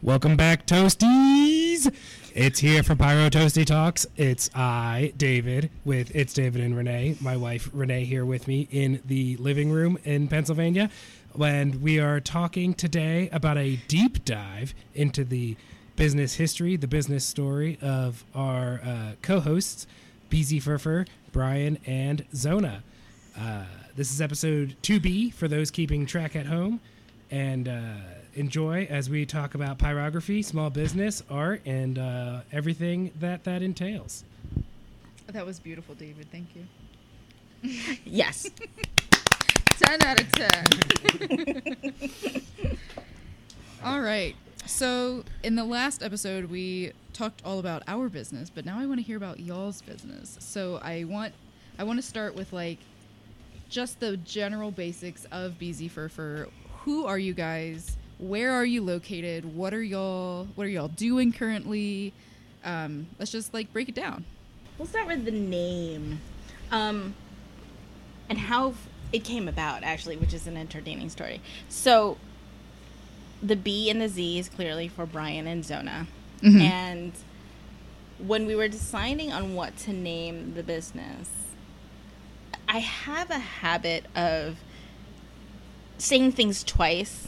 Welcome back, Toasties. It's here for Pyro Toasty Talks. It's I, David, with It's David and Renee. My wife, Renee, here with me in the living room in Pennsylvania. And we are talking today about a deep dive into the business history, the business story of our co-hosts, BZ Furfur, Brian, and Zona. This is episode 2B for those keeping track at home. And enjoy as we talk about pyrography, small business, art, and everything that entails. That was beautiful, David. Thank you. Yes. 10 out of 10. All right. So in the last episode, we talked all about our business, but now I want to hear about y'all's business. So I want to start with just the general basics of BZ Furfur. Who are you guys? Where are you located? What are y'all doing currently? Let's just break it down. We'll start with the name, and how it came about, actually, which is an entertaining story. So the B and the Z is clearly for Brian and Zona. Mm-hmm. And when we were deciding on what to name the business, I have a habit of saying things twice.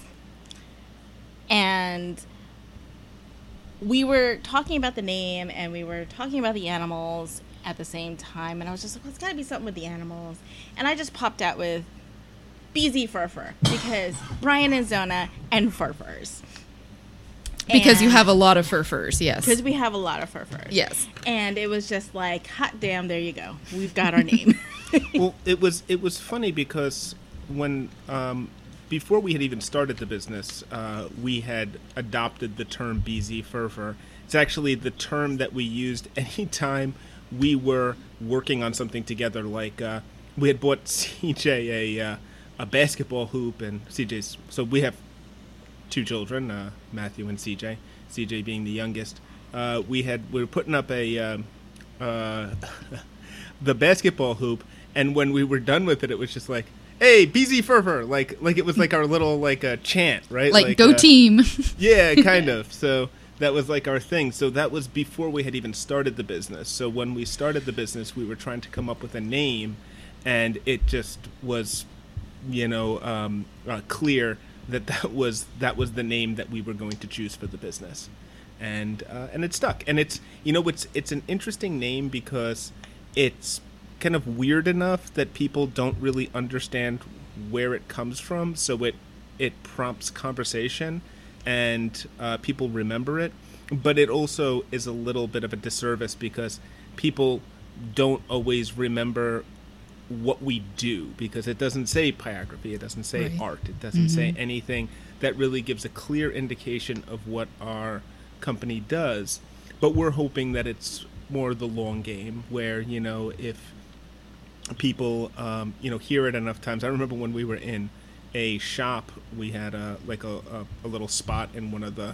And we were talking about the name and we were talking about the animals at the same time. And I was just like, well, it's got to be something with the animals. And I just popped out with BZ Furfur because Brian and Zona and Furfurs. Because you have a lot of Furfurs, yes. Because we have a lot of Furfurs. Yes. And it was just like, hot damn, there you go. We've got our name. Well, it was funny because when before we had even started the business, we had adopted the term BZ Furfur. It's actually the term that we used anytime we were working on something together. Like we had bought CJ a basketball hoop, and CJ's. So we have two children, Matthew and CJ. CJ being the youngest. We were putting up the basketball hoop, and when we were done with it, it was just like, hey, BZ Furfur, like it was like our little chant, right? Like go team. Yeah, kind of. So that was like our thing. So that was before we had even started the business. So when we started the business, we were trying to come up with a name, and it just was, clear that was the name that we were going to choose for the business, and it stuck. And it's it's an interesting name because it's kind of weird enough that people don't really understand where it comes from, so it prompts conversation and people remember it, but it also is a little bit of a disservice because people don't always remember what we do, because it doesn't say pyrography, it doesn't say right. art, it doesn't say anything that really gives a clear indication of what our company does. But we're hoping that it's more the long game, where if people hear it enough times. I remember when we were in a shop, we had a little spot in one of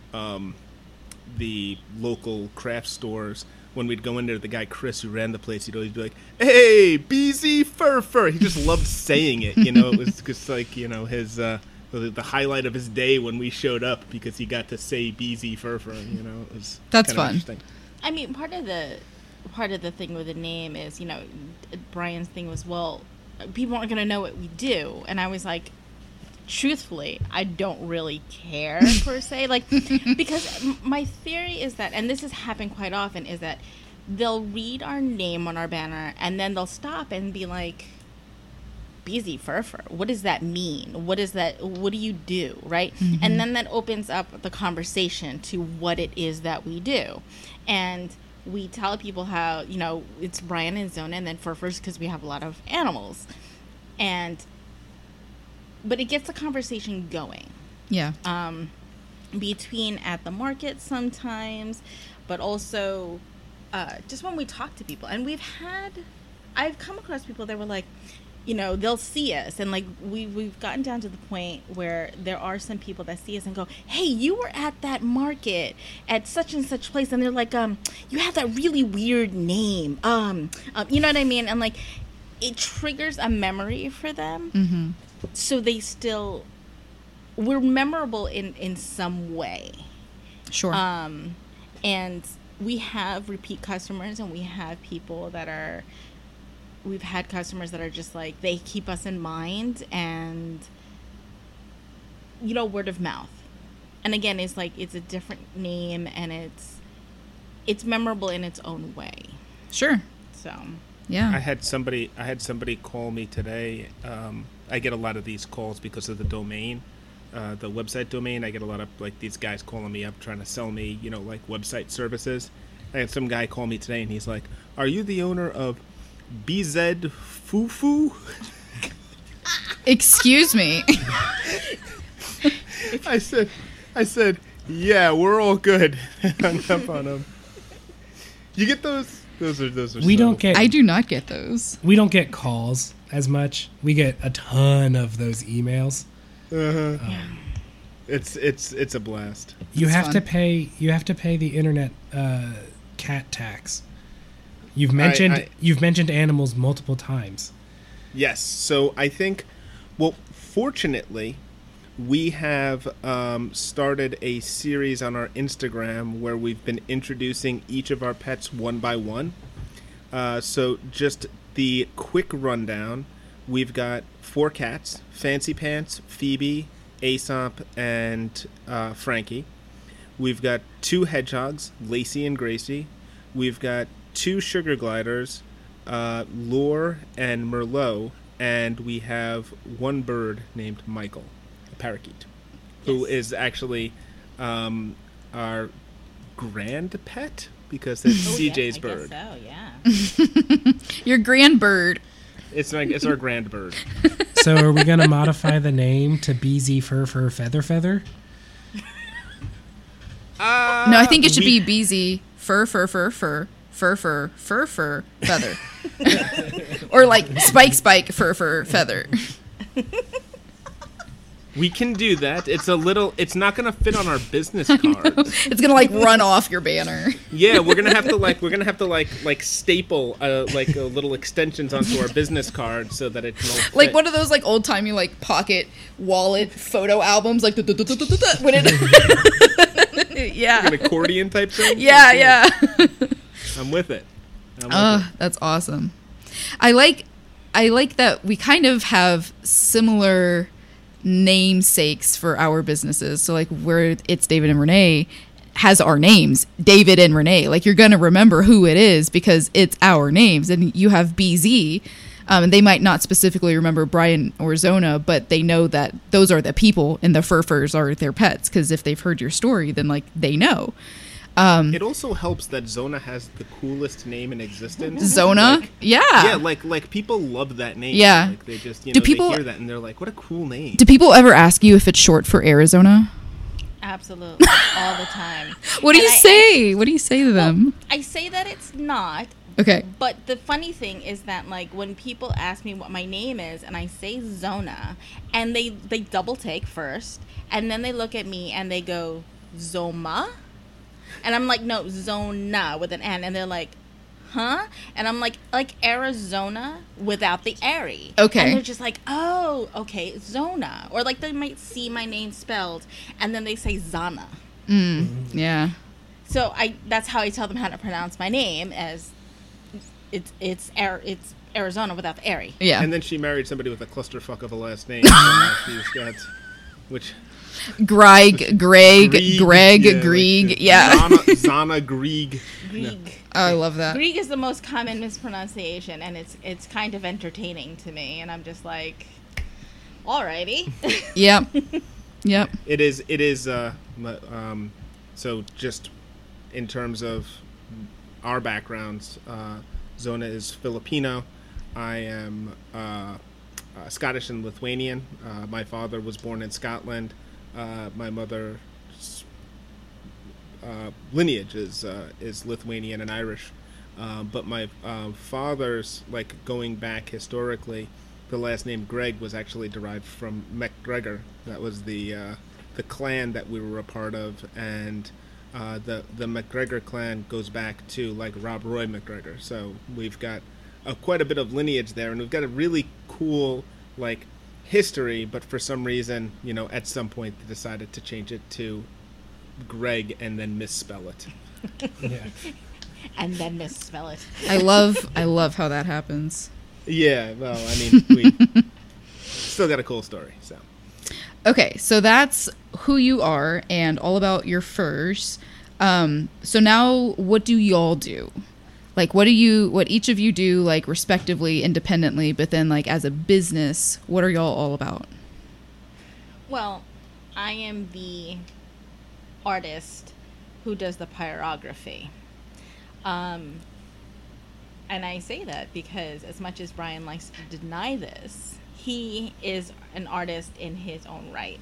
the local craft stores. When we'd go in there, the guy Chris, who ran the place, he'd always be like, "Hey, BZ Furfur." He just loved saying it. It was just his the highlight of his day when we showed up, because he got to say BZ Furfur. It was that's kind of fun. Interesting. I mean, part of the thing with the name is, Brian's thing was, well, people aren't going to know what we do. And I was like, truthfully, I don't really care per se. Because my theory is that, and this has happened quite often, is that they'll read our name on our banner and then they'll stop and be like, BZ Furfur, what does that mean? What is that? What do you do? Right? Mm-hmm. And then that opens up the conversation to what it is that we do. And we tell people how, it's Brian and Zona and then Furfurs because we have a lot of animals. But it gets the conversation going. Yeah. Between at the market sometimes, but also just when we talk to people. And I've come across people that were like, they'll see us, and we've gotten down to the point where there are some people that see us and go, hey, you were at that market at such and such place, and they're like, you have that really weird name, you know what I mean? And it triggers a memory for them. Mm-hmm. So we're memorable in some way. Sure. And we have repeat customers, and we have people that are, we've had customers that are just like, they keep us in mind, and, you know, word of mouth. And again, it's like, it's a different name, and it's memorable in its own way. Sure. So, Yeah. I had somebody call me today. I get a lot of these calls because of the domain, the website domain. I get a lot of like these guys calling me up trying to sell me, you know, like website services. I had some guy call me today, and he's like, "Are you the owner of BZ Fufu?" Excuse me. I said, "Yeah, we're all good." Hung up on him. You get those? Those are. We don't get. I do not get those. We don't get calls as much. We get a ton of those emails. It's a blast. You It's have fun. to pay. You have to pay the internet cat tax. You've mentioned animals multiple times. Yes. So I think, well, fortunately, we have started a series on our Instagram where we've been introducing each of our pets one by one. So just the quick rundown. We've got 4 cats: Fancy Pants, Phoebe, Aesop, and Frankie. We've got 2 hedgehogs, Lacey and Gracie. We've got 2 sugar gliders, Lure and Merlot. And we have 1 bird named Michael, a parakeet, who is actually our grand pet because it's CJ's I bird. Guess so, yeah. Your grand bird. It's our grand bird. So are we going to modify the name to BZ Fur Fur Feather Feather? No, I think it should be BZ fur feather. Or like spike fur feather. We can do that. It's not going to fit on our business cards. It's gonna like run off your banner. Yeah, we're gonna have to staple like little extensions onto our business card so that it can all Like fit. one of those like old timey like pocket wallet photo albums, like when it. Yeah. An accordion type thing. Yeah. I'm with it. That's awesome. I like that we kind of have similar namesakes for our businesses. So like where it's David and Renee has our names, David and Renee. Like you're going to remember who it is because it's our names. And you have BZ, and they might not specifically remember Brian or Zona, but they know that those are the people and the furs are their pets. Because if they've heard your story, then like they know. It also helps that Zona has the coolest name in existence. Zona? Like, yeah. Yeah, like people love that name. Yeah. Like they just, Do they people- hear that and they're like, what a cool name. Do people ever ask you if it's short for Arizona? Absolutely. All the time. What do And you say? What do you say to them? I say that it's not. Okay. But the funny thing is that, like, when people ask me what my name is and I say Zona, and they double take first, and then they look at me and they go, Zoma? And I'm like, no, Zona with an N. And they're like, huh? And I'm like Arizona without the airy. Okay. And they're just like, oh, okay, Zona. Or, like, they might see my name spelled, and then they say Zana. Yeah. So that's how I tell them how to pronounce my name, as it's Arizona without the airy. Yeah. And then she married somebody with a clusterfuck of a last name. So now she's got, which Greg, Greg, yeah, Grieg. like, Yeah. Zana Grieg. Grieg. Oh, I love that. Grieg is the most common mispronunciation, and it's kind of entertaining to me, and I'm just like, alrighty. Yep. It is. So just in terms of our backgrounds, Zona is Filipino. I am Scottish and Lithuanian. My father was born in Scotland. My mother's lineage is Lithuanian and Irish. But my father's, like, going back historically, the last name Greg was actually derived from MacGregor. That was the clan that we were a part of, and the MacGregor clan goes back to, like, Rob Roy MacGregor. So we've got quite a bit of lineage there, and we've got a really cool, like, history. But for some reason, at some point they decided to change it to Greg and then misspell it. Yeah. And then misspell it. I love how that happens. Yeah, well, I mean, we still got a cool story, so. Okay, so that's who you are and all about your furs. So now what do y'all do? Like, what each of you do, like, respectively, independently, but then, like, as a business, what are y'all all about? Well, I am the artist who does the pyrography. And I say that because as much as Brian likes to deny this, he is an artist in his own right.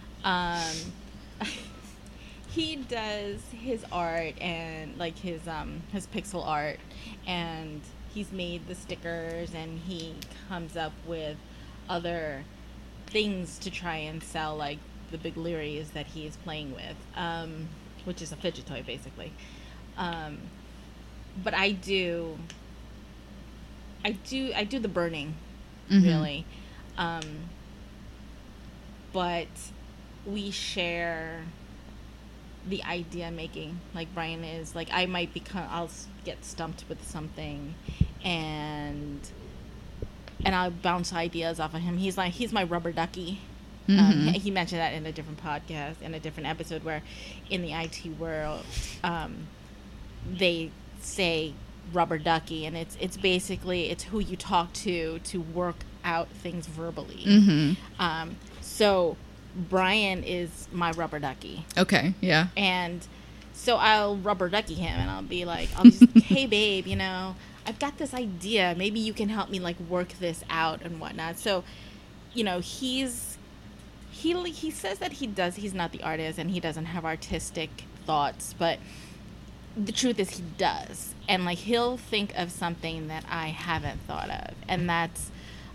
He does his art and like his pixel art, and he's made the stickers, and he comes up with other things to try and sell, like the big Learys that he is playing with, which is a fidget toy basically. But I do the burning, really. But we share the idea making. Like Brian is like, I'll get stumped with something, and I'll bounce ideas off of him. He's my rubber ducky. He mentioned that in a different podcast, in a different episode, where in the IT world, they say rubber ducky, and it's basically it's who you talk to work out things verbally. So Brian is my rubber ducky. Okay, yeah. And so I'll rubber ducky him, and I'll be like, hey babe, I've got this idea. Maybe you can help me like work this out and whatnot. So, he says that he's not the artist and he doesn't have artistic thoughts, but the truth is he does. And like he'll think of something that I haven't thought of. And that's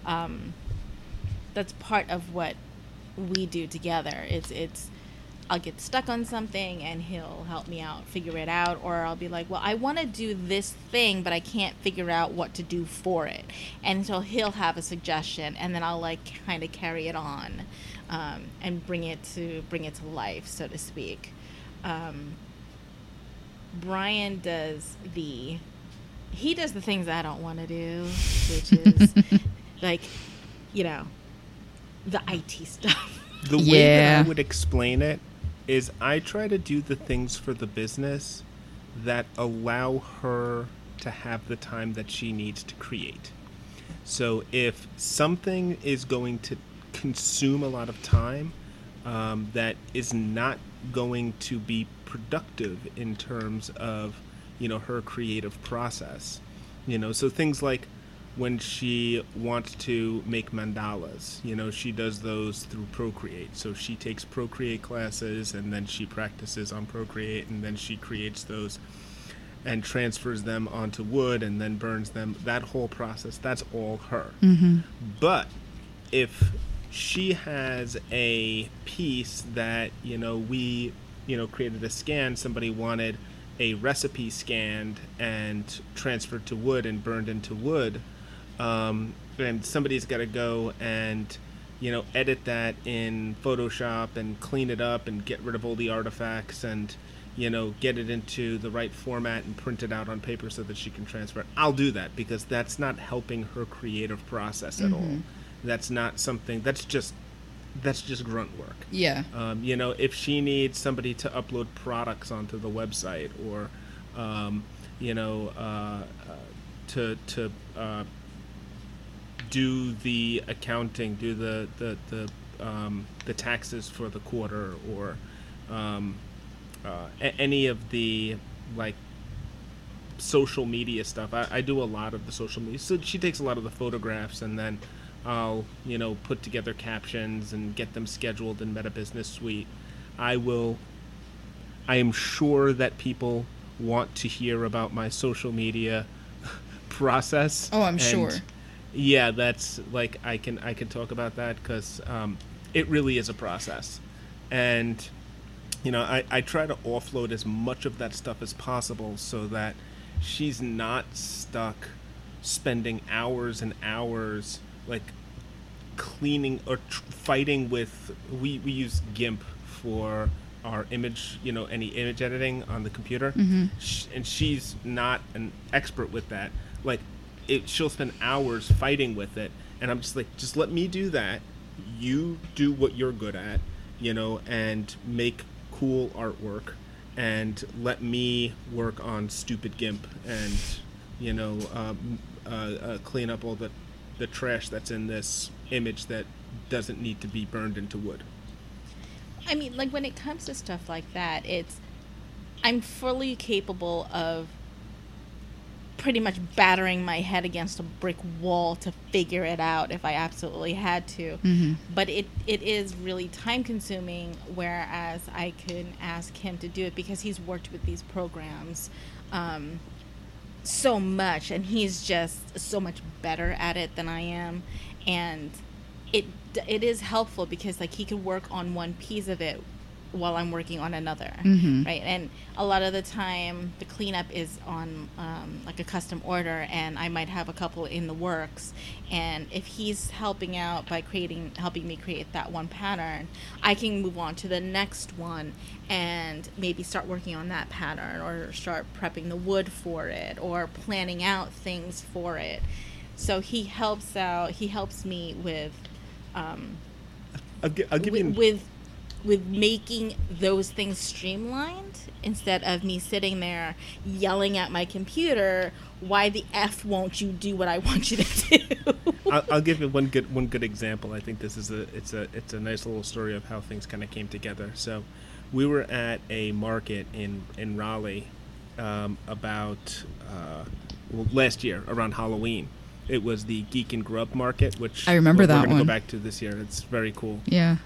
part of what we do together. It's I'll get stuck on something and he'll help me out, figure it out, or I'll be like, well, I want to do this thing, but I can't figure out what to do for it. And so he'll have a suggestion, and then I'll like kind of carry it on, and bring it to life, so to speak. Brian does the things I don't want to do, which is like, the IT stuff. The way that I would explain it is I try to do the things for the business that allow her to have the time that she needs to create. So if something is going to consume a lot of time, that is not going to be productive in terms of, her creative process. So things like when she wants to make mandalas, she does those through Procreate. So she takes Procreate classes, and then she practices on Procreate, and then she creates those and transfers them onto wood and then burns them. That whole process, that's all her. But if she has a piece that, we, created a scan, somebody wanted a recipe scanned and transferred to wood and burned into wood, and somebody's got to go and, edit that in Photoshop and clean it up and get rid of all the artifacts and, get it into the right format and print it out on paper so that she can transfer it. I'll do that because that's not helping her creative process at all. That's not something, that's just grunt work. Yeah. If she needs somebody to upload products onto the website, or, to do the accounting, do the taxes for the quarter, or any of the like social media stuff. I do a lot of the social media. So she takes a lot of the photographs, and then I'll put together captions and get them scheduled in Meta Business Suite. I am sure that people want to hear about my social media process. Oh, I'm sure. Yeah, that's like I can talk about that because it really is a process, and I try to offload as much of that stuff as possible so that she's not stuck spending hours and hours like cleaning or fighting with. We use GIMP for our image, any image editing on the computer, and she's not an expert with that. Like, she'll spend hours fighting with it, and I'm just like, just let me do that. You do what you're good at, and make cool artwork, and let me work on stupid GIMP and clean up all the trash that's in this image that doesn't need to be burned into wood. I mean, like, when it comes to stuff like that, I'm fully capable of pretty much battering my head against a brick wall to figure it out if I absolutely had to. But it is really time consuming, whereas I could ask him to do it because he's worked with these programs so much, and he's just so much better at it than I am. And it is helpful because, like, he could work on one piece of it while I'm working on another, right? And a lot of the time the cleanup is on like a custom order, and I might have a couple in the works, and if he's helping out by helping me create that one pattern, I can move on to the next one and maybe start working on that pattern, or start prepping the wood for it, or planning out things for it. So he helps me with I'll give you with making those things streamlined, instead of me sitting there yelling at my computer, why the F won't you do what I want you to do? I'll give you one good example. I think this is it's a nice little story of how things kind of came together. So we were at a market in Raleigh about last year around Halloween. It was the Geek and Grub Market, which I remember that we're going to one. go back to this year. It's very cool. Yeah.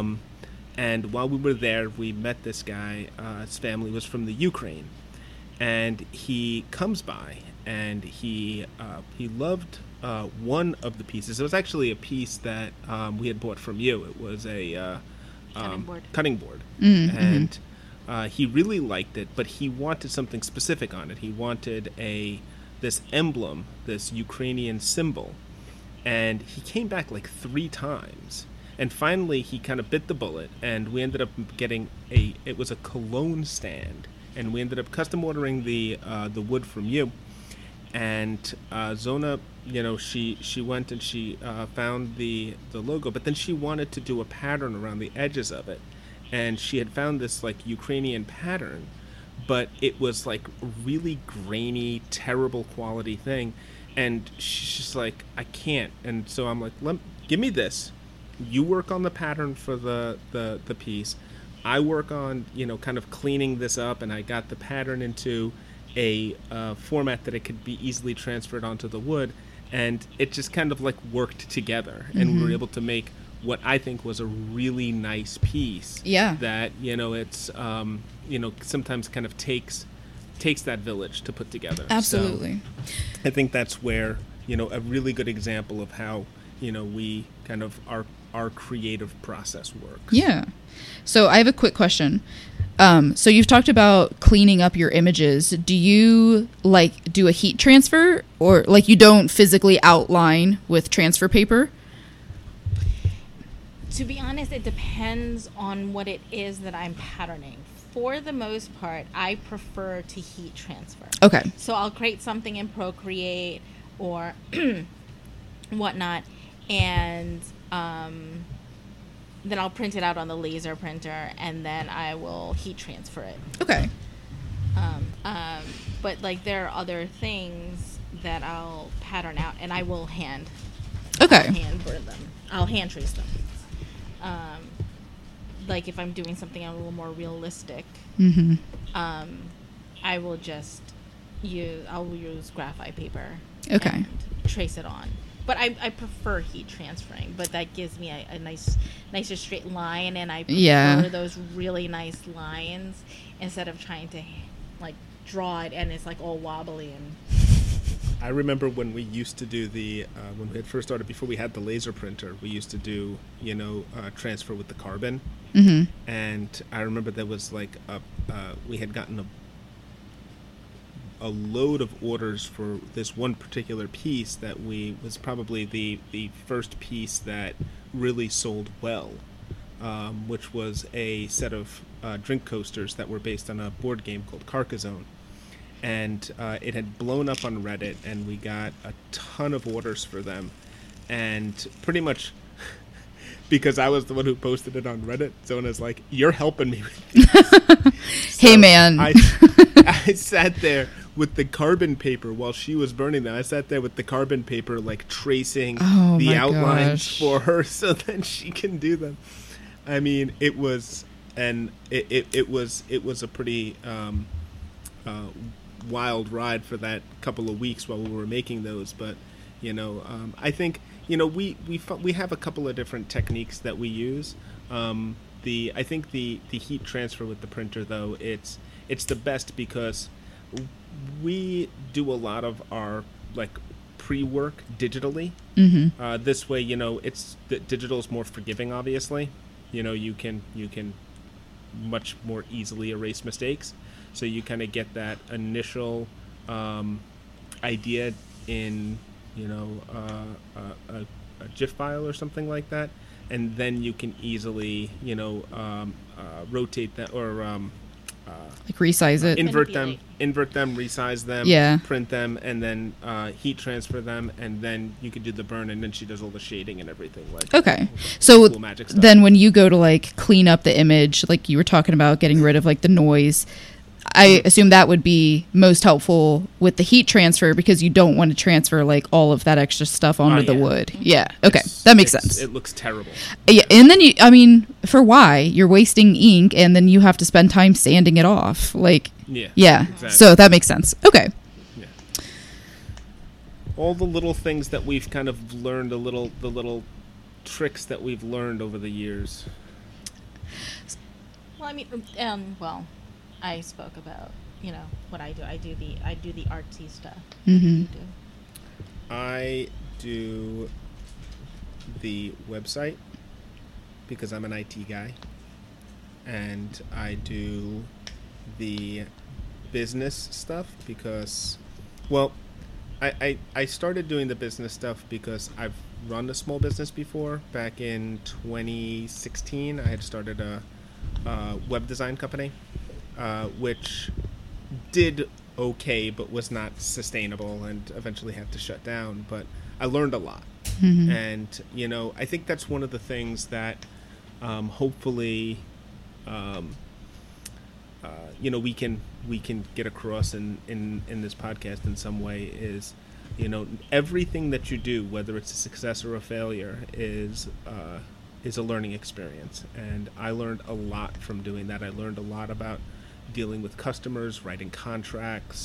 And while we were there, we met this guy. His family was from the Ukraine, and he comes by, and he loved one of the pieces. It was actually a piece that we had bought from you. It was a cutting board, and he really liked it, but he wanted something specific on it. He wanted this emblem, this Ukrainian symbol, and he came back like 3 times. And finally, he kind of bit the bullet, and we ended up getting it was a cologne stand, and we ended up custom ordering the wood from you. And Zona, she went and she found the logo, but then she wanted to do a pattern around the edges of it, and she had found this like Ukrainian pattern, but it was like really grainy, terrible quality thing, and she's just like, I can't. And so I'm like, give me this. You work on the pattern for the piece. I work on, kind of cleaning this up, and I got the pattern into a format that it could be easily transferred onto the wood, and it just kind of like worked together, and we were able to make what I think was a really nice piece. Yeah. That, it's, sometimes kind of takes that village to put together. Absolutely. So I think that's where, a really good example of how, we kind of our creative process works. Yeah. So I have a quick question. So you've talked about cleaning up your images. Do you do a heat transfer, or you don't physically outline with transfer paper? To be honest, it depends on what it is that I'm patterning. For the most part, I prefer to heat transfer. Okay. So I'll create something in Procreate or whatnot, and then I'll print it out on the laser printer, and then I will heat transfer it. Okay. But there are other things that I'll pattern out, and I will hand burn them. I'll hand trace them. If I'm doing something a little more realistic, I will just use graphite paper. Okay. And trace it on. But I prefer heat transferring, but that gives me a nicer straight line, and I prefer those really nice lines instead of trying to draw it and it's all wobbly. And I remember when we used to do when we had first started, before we had the laser printer, we used to do transfer with the carbon, and I remember there was we had gotten a load of orders for this one particular piece that was probably the first piece that really sold well which was a set of drink coasters that were based on a board game called Carcassonne. And it had blown up on Reddit, and we got a ton of orders for them. And pretty much because I was the one who posted it on Reddit, Zona's like, "You're helping me with these." Hey, man. I sat there with the carbon paper while she was burning them. I sat there with the carbon paper, like tracing the outlines for her so that she can do them. I mean, it was it was a pretty wild ride for that couple of weeks while we were making those. But I think we have a couple of different techniques that we use. I think the heat transfer with the printer, though, it's the best because we do a lot of our pre-work digitally. Mm-hmm. This way, digital is more forgiving. Obviously, you can much more easily erase mistakes. So you kind of get that initial idea in a GIF file or something like that, and then you can easily rotate that or resize it, invert them, resize them, print them, and then heat transfer them, and then you could do the burn, and then she does all the shading and everything. Okay, so cool magic stuff. Then when you go to clean up the image, like you were talking about getting rid of the noise, I assume that would be most helpful with the heat transfer because you don't want to transfer all of that extra stuff onto the wood. Yeah. Okay. That makes sense. It looks terrible. Yeah. And then for why? You're wasting ink and then you have to spend time sanding it off. Yeah. Exactly. So that makes sense. Okay. Yeah. All the little things that we've kind of learned, the little tricks that we've learned over the years. Well, I mean, I spoke about what I do. I do the artsy stuff. Mm-hmm. I do the website because I'm an IT guy, and I do the business stuff because, I started doing the business stuff because I've run a small business before. Back in 2016, I had started a web design company. Which did okay, but was not sustainable, and eventually had to shut down. But I learned a lot, and I think that's one of the things that hopefully we can get across in this podcast in some way is everything that you do, whether it's a success or a failure, is a learning experience, and I learned a lot from doing that. I learned a lot about dealing with customers, writing contracts,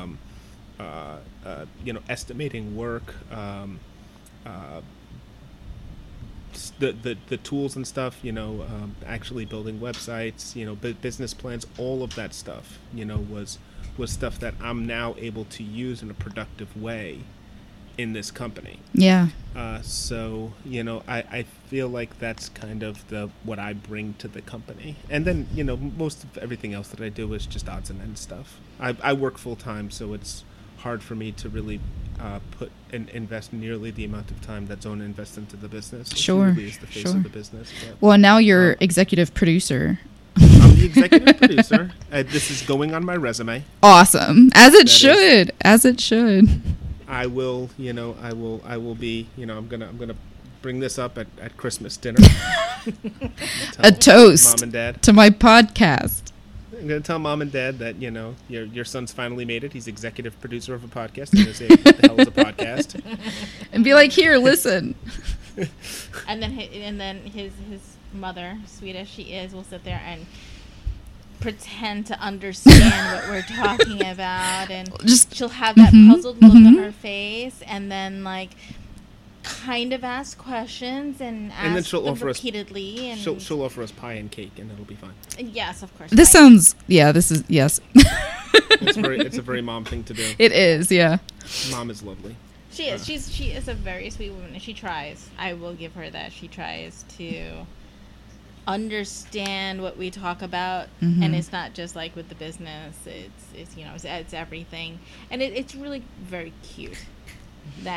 estimating work, the tools and stuff, actually building websites, business plans, all of that stuff, was stuff that I'm now able to use in a productive way in this company. Yeah. So I feel like that's kind of what I bring to the company, and then most of everything else that I do is just odds and ends stuff. I work full time, so it's hard for me to really put and invest nearly the amount of time that Zona invests into the business. Sure. She really is the face of the business. But, well, now you're executive producer. I'm the executive producer. This is going on my resume. Awesome, as it should. I will be, I'm gonna bring this up at Christmas dinner. A toast Mom and Dad to my podcast. I'm gonna tell Mom and Dad that your son's finally made it. He's executive producer of a podcast. I'm gonna say, what the hell is a podcast? And be like, here, listen. And then his mother, sweet as she is, will sit there and pretend to understand what we're talking about, and she'll have that puzzled look on her face, and then kind of ask questions and then ask she'll them offer repeatedly, us, and she'll offer us pie and cake, and it'll be fine. Yes, of course. This sounds yes. It's a very mom thing to do. It is, yeah. Mom is lovely. She is. She is a very sweet woman, and she tries. I will give her that. She tries to understand what we talk about, and it's not just with the business. It's everything, and it's really very cute that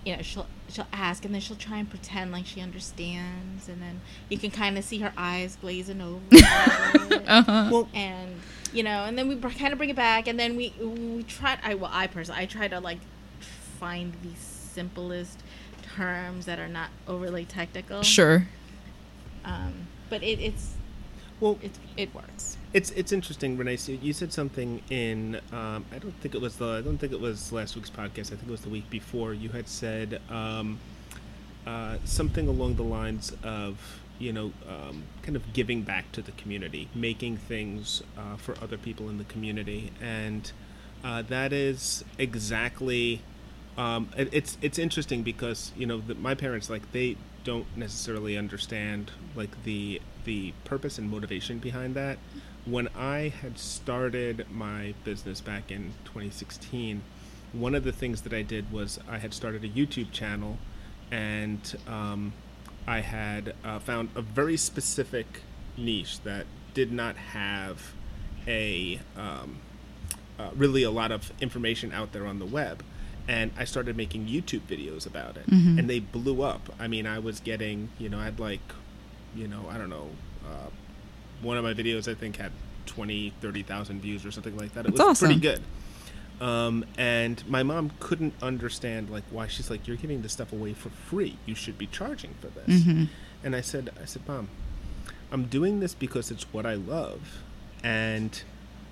you know, she'll ask, and then she'll try and pretend like she understands, and then you can kind of see her eyes glazing over. Well, And you know, and then we kind of bring it back, and then we try. I personally try to like find the simplest terms that are not overly technical. Sure. But it works. It's interesting, Renee. So you said something in I don't think it was last week's podcast. I think it was the week before. You had said something along the lines of, you know, kind of giving back to the community, making things for other people in the community, and that is exactly. It's interesting because, you know, my parents, like, they don't necessarily understand like the purpose and motivation behind that. When I had started my business back in 2016, one of the things that I did was I had started a YouTube channel, and I had found a very specific niche that did not have really a lot of information out there on the web. And I started making YouTube videos about it, and they blew up. I mean, I was getting, you know, I'd like, you know, I don't know, one of my videos I think had 30,000 views or something like that. It That's was awesome. pretty good. And my mom couldn't understand, like, why. She's like, you're giving this stuff away for free. You should be charging for this. And I said, Mom, I'm doing this because it's what I love. And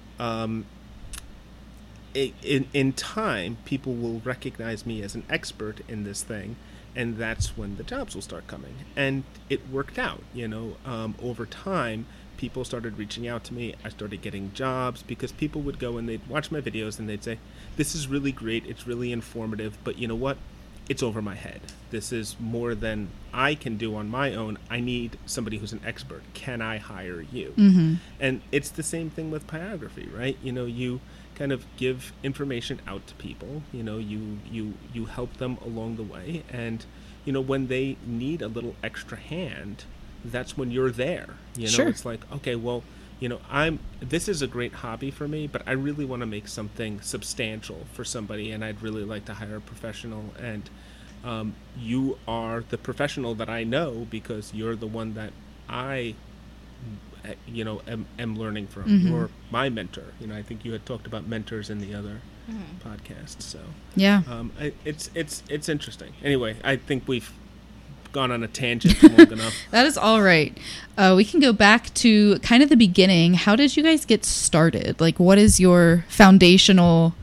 in time, people will recognize me as an expert in this thing, and that's when the jobs will start coming. And it worked out, you know. Over time, people started reaching out to me. I started getting jobs because people would go and they'd watch my videos and they'd say, this is really great, it's really informative, but you know what? It's over my head. This is more than I can do on my own. I need somebody who's an expert. Can I hire you? And it's the same thing with Pyography, right? You know, you kind of give information out to people. You know, you help them along the way, and you know, when they need a little extra hand, that's when you're there. You know, Sure. It's like, okay, well, you know, this is a great hobby for me, but I really want to make something substantial for somebody, and I'd really like to hire a professional. And you are the professional that I know because you're the one that I, you know, am learning from. You're my mentor. You know, I think you had talked about mentors in the other podcast. So Yeah. it's interesting. Anyway, I think we've gone on a tangent long enough. That is all right. We can go back to kind of the beginning. How did you guys get started? Like, what is your foundational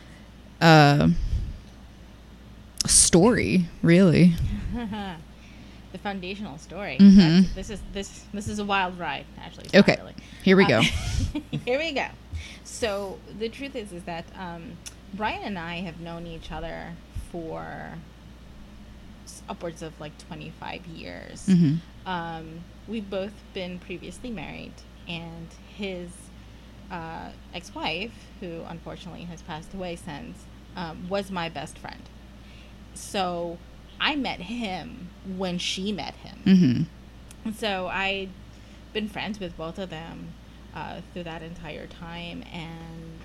story, really? The foundational story. Mhm. This is a wild ride, actually. It's not Okay, really. here we go. Here we go. So the truth is that Brian and I have known each other for upwards of like 25 years. We've both been previously married, and his ex-wife, who unfortunately has passed away since, was my best friend. So I met him when she met him. And so I'd been friends with both of them through that entire time. And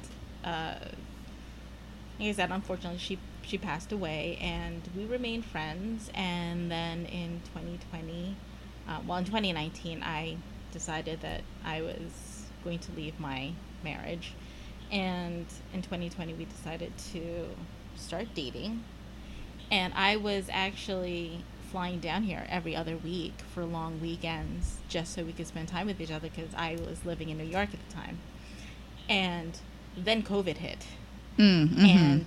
like I said, unfortunately, she passed away, and we remained friends. And then in 2020, in 2019, I decided that I was going to leave my marriage. And in 2020, we decided to start dating. And I was actually flying down here every other week for long weekends just so we could spend time with each other, because I was living in New York at the time. And then COVID hit. And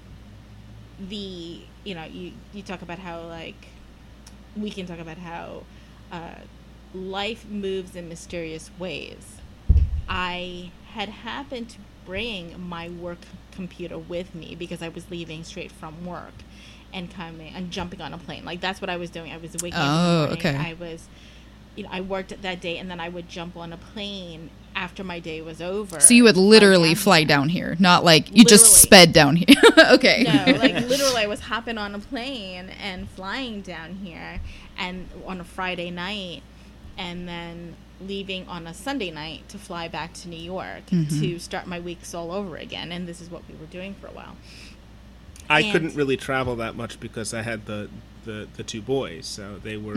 you talk about how, like, we can talk about how life moves in mysterious ways. I had happened to bring my work computer with me because I was leaving straight from work and coming and jumping on a plane. Like, that's what I was doing. I was waking up in the morning. Okay. I was, I worked that day, and then I would jump on a plane after my day was over. So you would literally fly down here, not like you just Literally. sped down here. Okay. No, like literally I was hopping on a plane and flying down here, and on a Friday night, and then leaving on a Sunday night to fly back to New York to start my weeks all over again. And this is what we were doing for a while. I And- couldn't really travel that much because I had the two boys, so they were.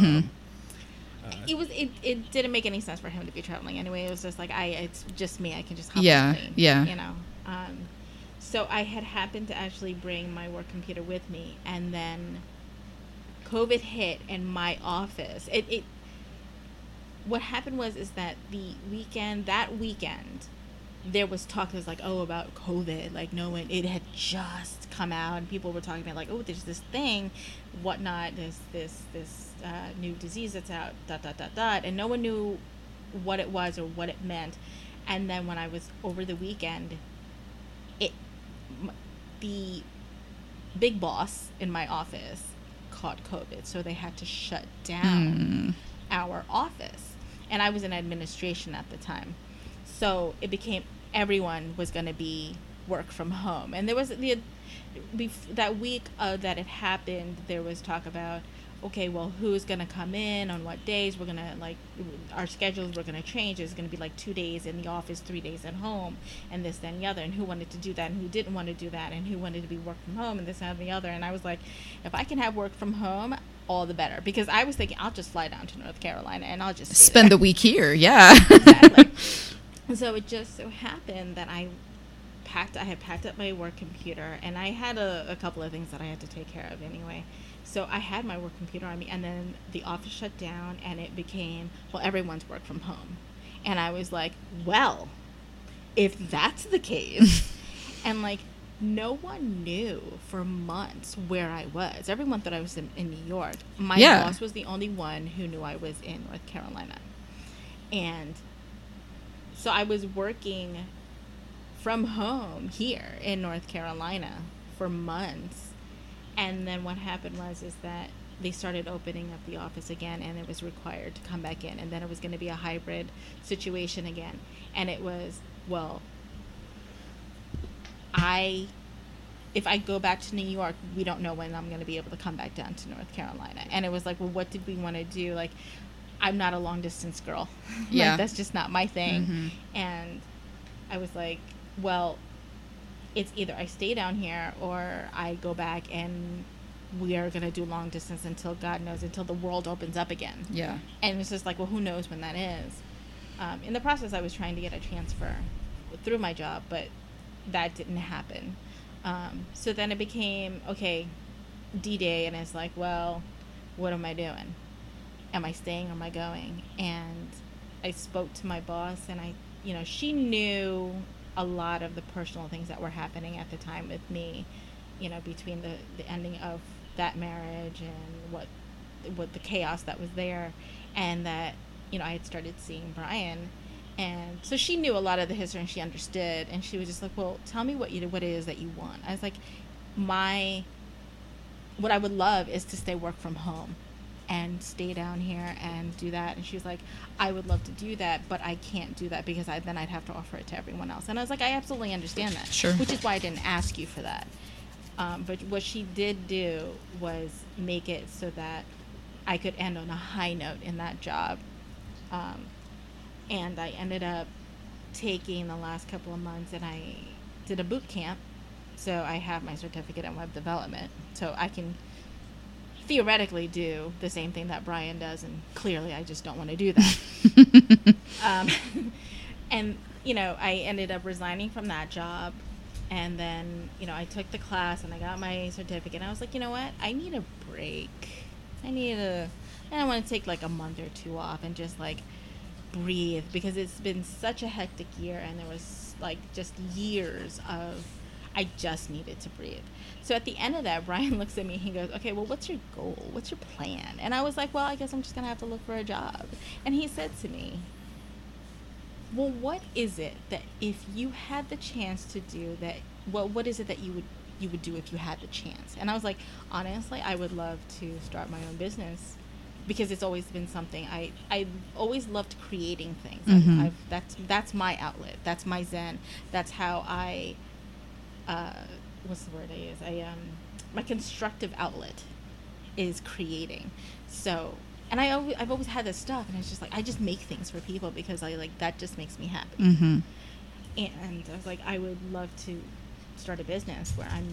It didn't make any sense for him to be traveling anyway. It was just like it's just me. I can just hop Yeah, on the plane, yeah. you know. So I had happened to actually bring my work computer with me, and then COVID hit in my office. What happened is that that weekend, there was talk. There was like, oh, about COVID. Like, no one. It had just come out, and people were talking about like, oh, there's this thing, whatnot. There's this new disease that's out. ... And no one knew what it was or what it meant. And then when I was over the weekend, the big boss in my office caught COVID, so they had to shut down our office. And I was in administration at the time. So it became everyone was going to be work from home. And there was that week that it happened, there was talk about, okay, well, who's going to come in on what days? We're going to, like, our schedules were going to change. It's going to be like 2 days in the office, 3 days at home, and this, that, and the other. And who wanted to do that and who didn't want to do that, and who wanted to be work from home and this, that, and the other. And I was like, if I can have work from home, all the better. Because I was thinking, I'll just fly down to North Carolina and I'll just Spend the week here. Yeah. Exactly. So it just so happened that I had packed up my work computer, and I had a couple of things that I had to take care of anyway. So I had my work computer on me, and then the office shut down, and it became, well, everyone's work from home. And I was like, well, if that's the case, and like, no one knew for months where I was. Everyone thought I was in New York. My boss was the only one who knew I was in North Carolina. And so I was working from home here in North Carolina for months. And then what happened is that they started opening up the office again, and it was required to come back in. And then it was going to be a hybrid situation again. And it was, well, if I go back to New York, we don't know when I'm going to be able to come back down to North Carolina. And it was like, well, what did we want to do? Like, I'm not a long distance girl. Yeah. Like, that's just not my thing. Mm-hmm. And I was like, well, it's either I stay down here or I go back, and we are going to do long distance until God knows, until the world opens up again. Yeah. And it's just like, well, who knows when that is? In the process, I was trying to get a transfer through my job, but that didn't happen. So then it became, okay, D-Day, and it's like, well, what am I doing? Am I staying or am I going? And I spoke to my boss, and she knew a lot of the personal things that were happening at the time with me, between the ending of that marriage and what the chaos that was there, and that, I had started seeing Brian. And so she knew a lot of the history, and she understood, and she was just like, well, tell me what it is that you want. I was like, what I would love is to stay work from home and stay down here and do that. And she was like, I would love to do that, but I can't do that because then I'd have to offer it to everyone else. And I was like, I absolutely understand that. Sure. Which is why I didn't ask you for that. But what she did do was make it so that I could end on a high note in that job. And I ended up taking the last couple of months, and I did a boot camp. So I have my certificate in web development. So I can theoretically do the same thing that Brian does, and clearly I just don't want to do that. And, I ended up resigning from that job. And then, I took the class, and I got my certificate. And I was like, you know what? I need a break. And I want to take like a month or two off and just like breathe, because it's been such a hectic year, and there was like just years of I just needed to breathe. So at the end of that, Brian looks at me, he goes, okay, well, what's your goal? What's your plan? And I was like, well, I guess I'm just gonna have to look for a job. And he said to me, well, what is it that if you had the chance to do that, what is it that you would do if you had the chance? And I was like, honestly, I would love to start my own business, because it's always been something I've always loved creating things. Mm-hmm. That's my outlet. That's my zen. That's how I what's the word I use? My constructive outlet is creating. So, and I've always had this stuff, and it's just like I just make things for people because that just makes me happy. Mm-hmm. And I was like, I would love to start a business where I'm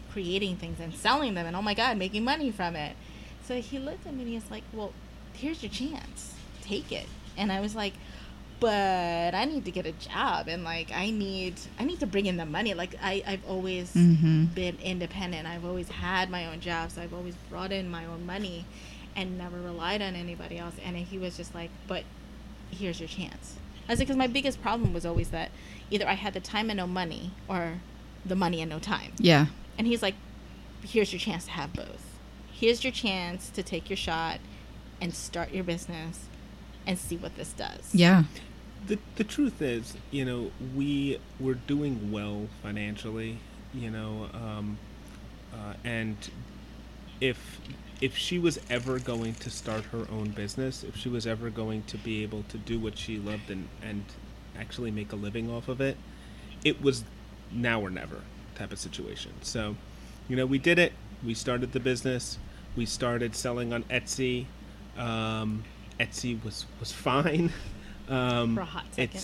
creating things and selling them, and oh my God, making money from it. So he looked at me and he was like, well, here's your chance, take it. And I was like, but I need to get a job, and like I need to bring in the money. Like I've always been independent. I've always had my own jobs. I've always brought in my own money and never relied on anybody else. And he was just like, but here's your chance. I was like, because my biggest problem was always that either I had the time and no money, or the money and no time. Yeah. And he's like, here's your chance to have both. Here's your chance to take your shot and start your business and see what this does. Yeah. The truth is, you know, we were doing well financially, you know, and if she was ever going to start her own business, if she was ever going to be able to do what she loved and actually make a living off of it, it was now or never type of situation. So, you know, we did it. We started the business. We started selling on Etsy. Etsy was fine. For a hot second.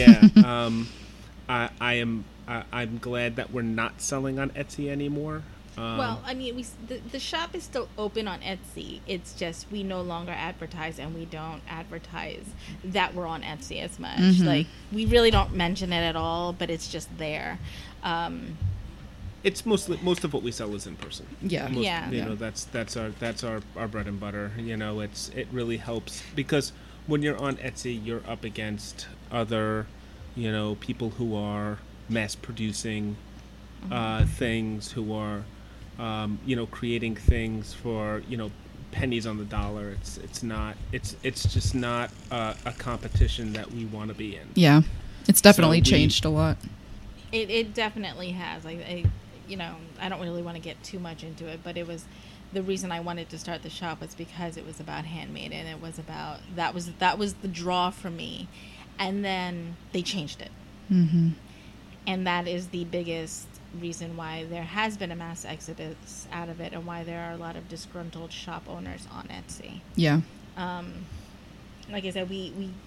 I'm glad that we're not selling on Etsy anymore. Well, I mean, the shop is still open on Etsy. It's just we no longer advertise, and we don't advertise that we're on Etsy as much. Like, we really don't mention it at all, but it's just there. It's most of what we sell is in person. Yeah. You know, that's our bread and butter. You know, it really helps because when you're on Etsy, you're up against other, you know, people who are mass producing things, who are, you know, creating things for, you know, pennies on the dollar. It's just not a competition that we want to be in. Yeah, it's definitely changed a lot. It definitely has. You know, I don't really want to get too much into it, but it was the reason I wanted to start the shop was because it was about handmade, and it was about that was the draw for me. And then they changed it, and that is the biggest reason why there has been a mass exodus out of it, and why there are a lot of disgruntled shop owners on Etsy. Yeah. Like I said,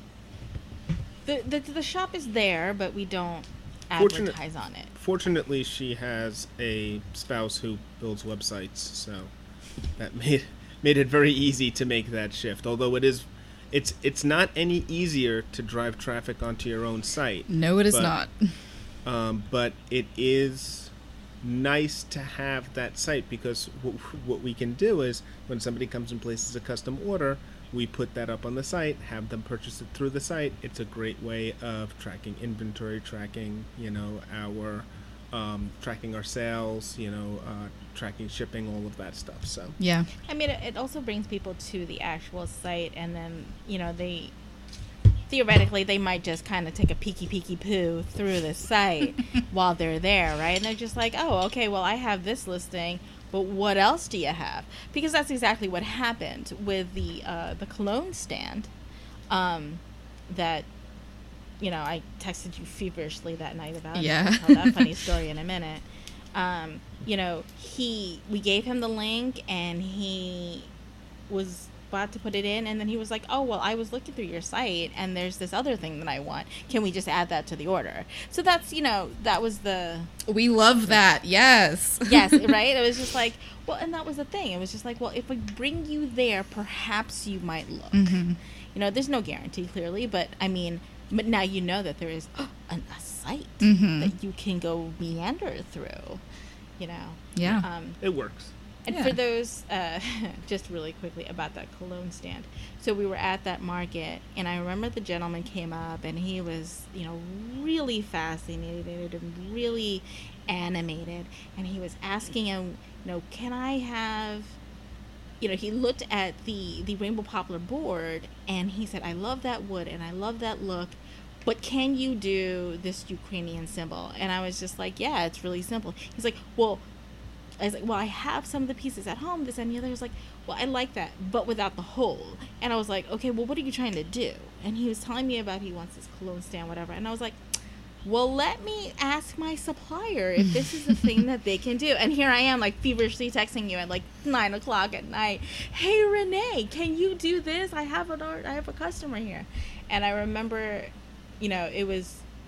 the shop is there, but we don't advertise on it. Fortunately, she has a spouse who builds websites, so that made it very easy to make that shift. Although it's not any easier to drive traffic onto your own site. No, it is not. But it is nice to have that site, because what we can do is when somebody comes and places a custom order, we put that up on the site, have them purchase it through the site. It's a great way of tracking inventory, tracking, you know, our tracking our sales, you know, tracking shipping, all of that stuff. So yeah, I mean, it also brings people to the actual site, and then, you know, they theoretically they might just kind of take a peeky poo through the site while they're there, right? And they're just like, oh, okay, well, I have this listing, but what else do you have? Because that's exactly what happened with the cologne stand. That, you know, I texted you feverishly that night about it. Yeah. I'll tell that funny story in a minute. You know, we gave him the link, and he was about to put it in, and then he was like, oh, well, I was looking through your site, and there's this other thing that I want. Can we just add that to the order? So that's, you know, that was we love that. Yes. Yes, right? It was just like, well, and that was the thing. It was just like, well, if we bring you there, perhaps you might look. You know, there's no guarantee, clearly, but I mean, but now you know that there is a site that you can go meander through, you know. Yeah. It works. And for those, just really quickly about that cologne stand. So we were at that market, and I remember the gentleman came up, and he was, you know, really fascinated and really animated. And he was asking him, you know, can I have, you know, he looked at the rainbow poplar board, and he said, I love that wood, and I love that look, but can you do this Ukrainian symbol? And I was just like, yeah, it's really simple. He's like, well, I was like, well, I have some of the pieces at home, this and the other. He was like, well, I like that, but without the hole. And I was like, okay, well, what are you trying to do? And he was telling me about he wants this cologne stand, whatever. And I was like, well, let me ask my supplier if this is a thing that they can do. And here I am, like, feverishly texting you at, like, 9 o'clock at night. Hey, Renee, can you do this? I have a customer here. And I remember, you know, it was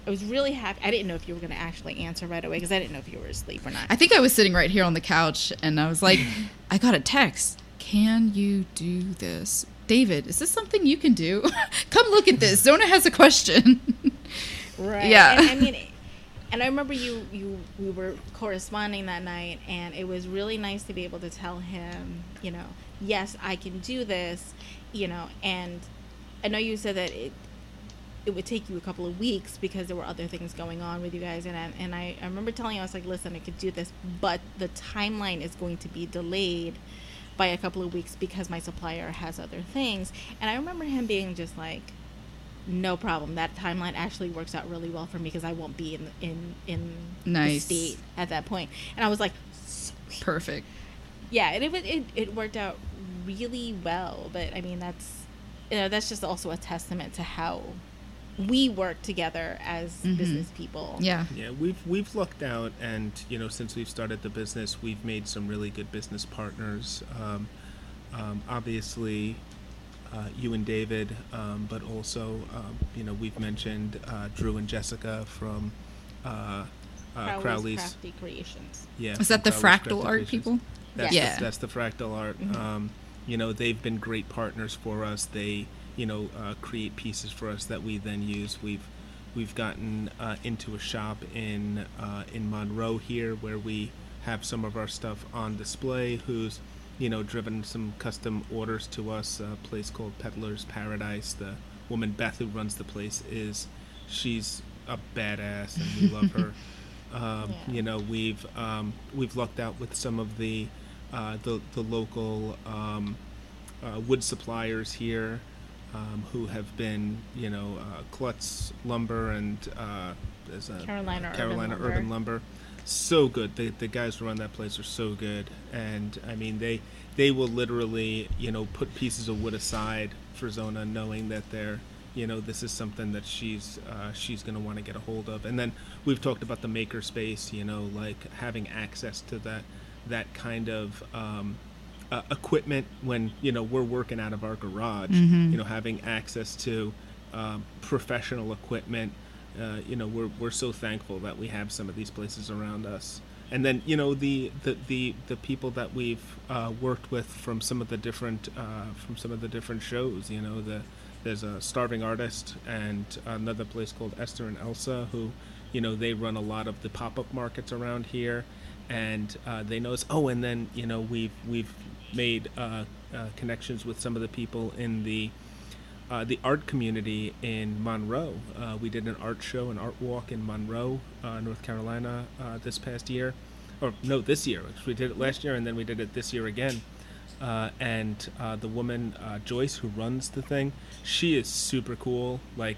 I was really happy. I didn't know if you were going to actually answer right away because I didn't know if you were asleep or not. I think I was sitting right here on the couch and I was like, I got a text. Can you do this? David, is this something you can do? Come look at this. Zona has a question. Right. Yeah. And, I mean, and I remember we were corresponding that night, and it was really nice to be able to tell him, you know, yes, I can do this, you know, and I know you said that it would take you a couple of weeks because there were other things going on with you guys, and I remember telling you, I was like, listen, I could do this, but the timeline is going to be delayed by a couple of weeks because my supplier has other things. And I remember him being just like, no problem, that timeline actually works out really well for me because I won't be in Nice. the state at that point. And I was like, Perfect. yeah, and it worked out really well. But I mean, that's just also a testament to how we work together as business people. Yeah. Yeah, we've lucked out, and you know, since we've started the business, we've made some really good business partners. Obviously, you and David, but also, you know, we've mentioned Drew and Jessica from Crowley's Crafty Creations. Yeah, Is that the from Crowley's fractal Crafty art Creations. people? That's Yeah. that's the fractal art. You know, they've been great partners for us. They, you know, create pieces for us that we then use. We've gotten into a shop in Monroe here where we have some of our stuff on display. Who's, you know, driven some custom orders to us. A place called Peddler's Paradise. The woman Beth who runs the place she's a badass, and we love her. You know, we've lucked out with some of the local wood suppliers here, who have been, you know, Klutz Lumber and there's a Carolina Urban Lumber. So good. The guys who run that place are so good, and I mean they will literally, you know, put pieces of wood aside for Zona, knowing that they're, you know, this is something that she's going to want to get a hold of. And then we've talked about the maker space, you know, like having access to that kind of equipment when, you know, we're working out of our garage, you know, having access to professional equipment. You know, we're so thankful that we have some of these places around us. And then, you know, the people that we've worked with from some of the different shows, you know, there's a Starving Artist and another place called Esther and Elsa, who, you know, they run a lot of the pop-up markets around here, and they know us. Oh, and then, you know, we've made connections with some of the people in the art community in Monroe. We did an art show, an art walk in Monroe, North Carolina, this past year. Or no, this year. We did it last year, and then we did it this year again. And the woman, Joyce, who runs the thing, she is super cool. Like,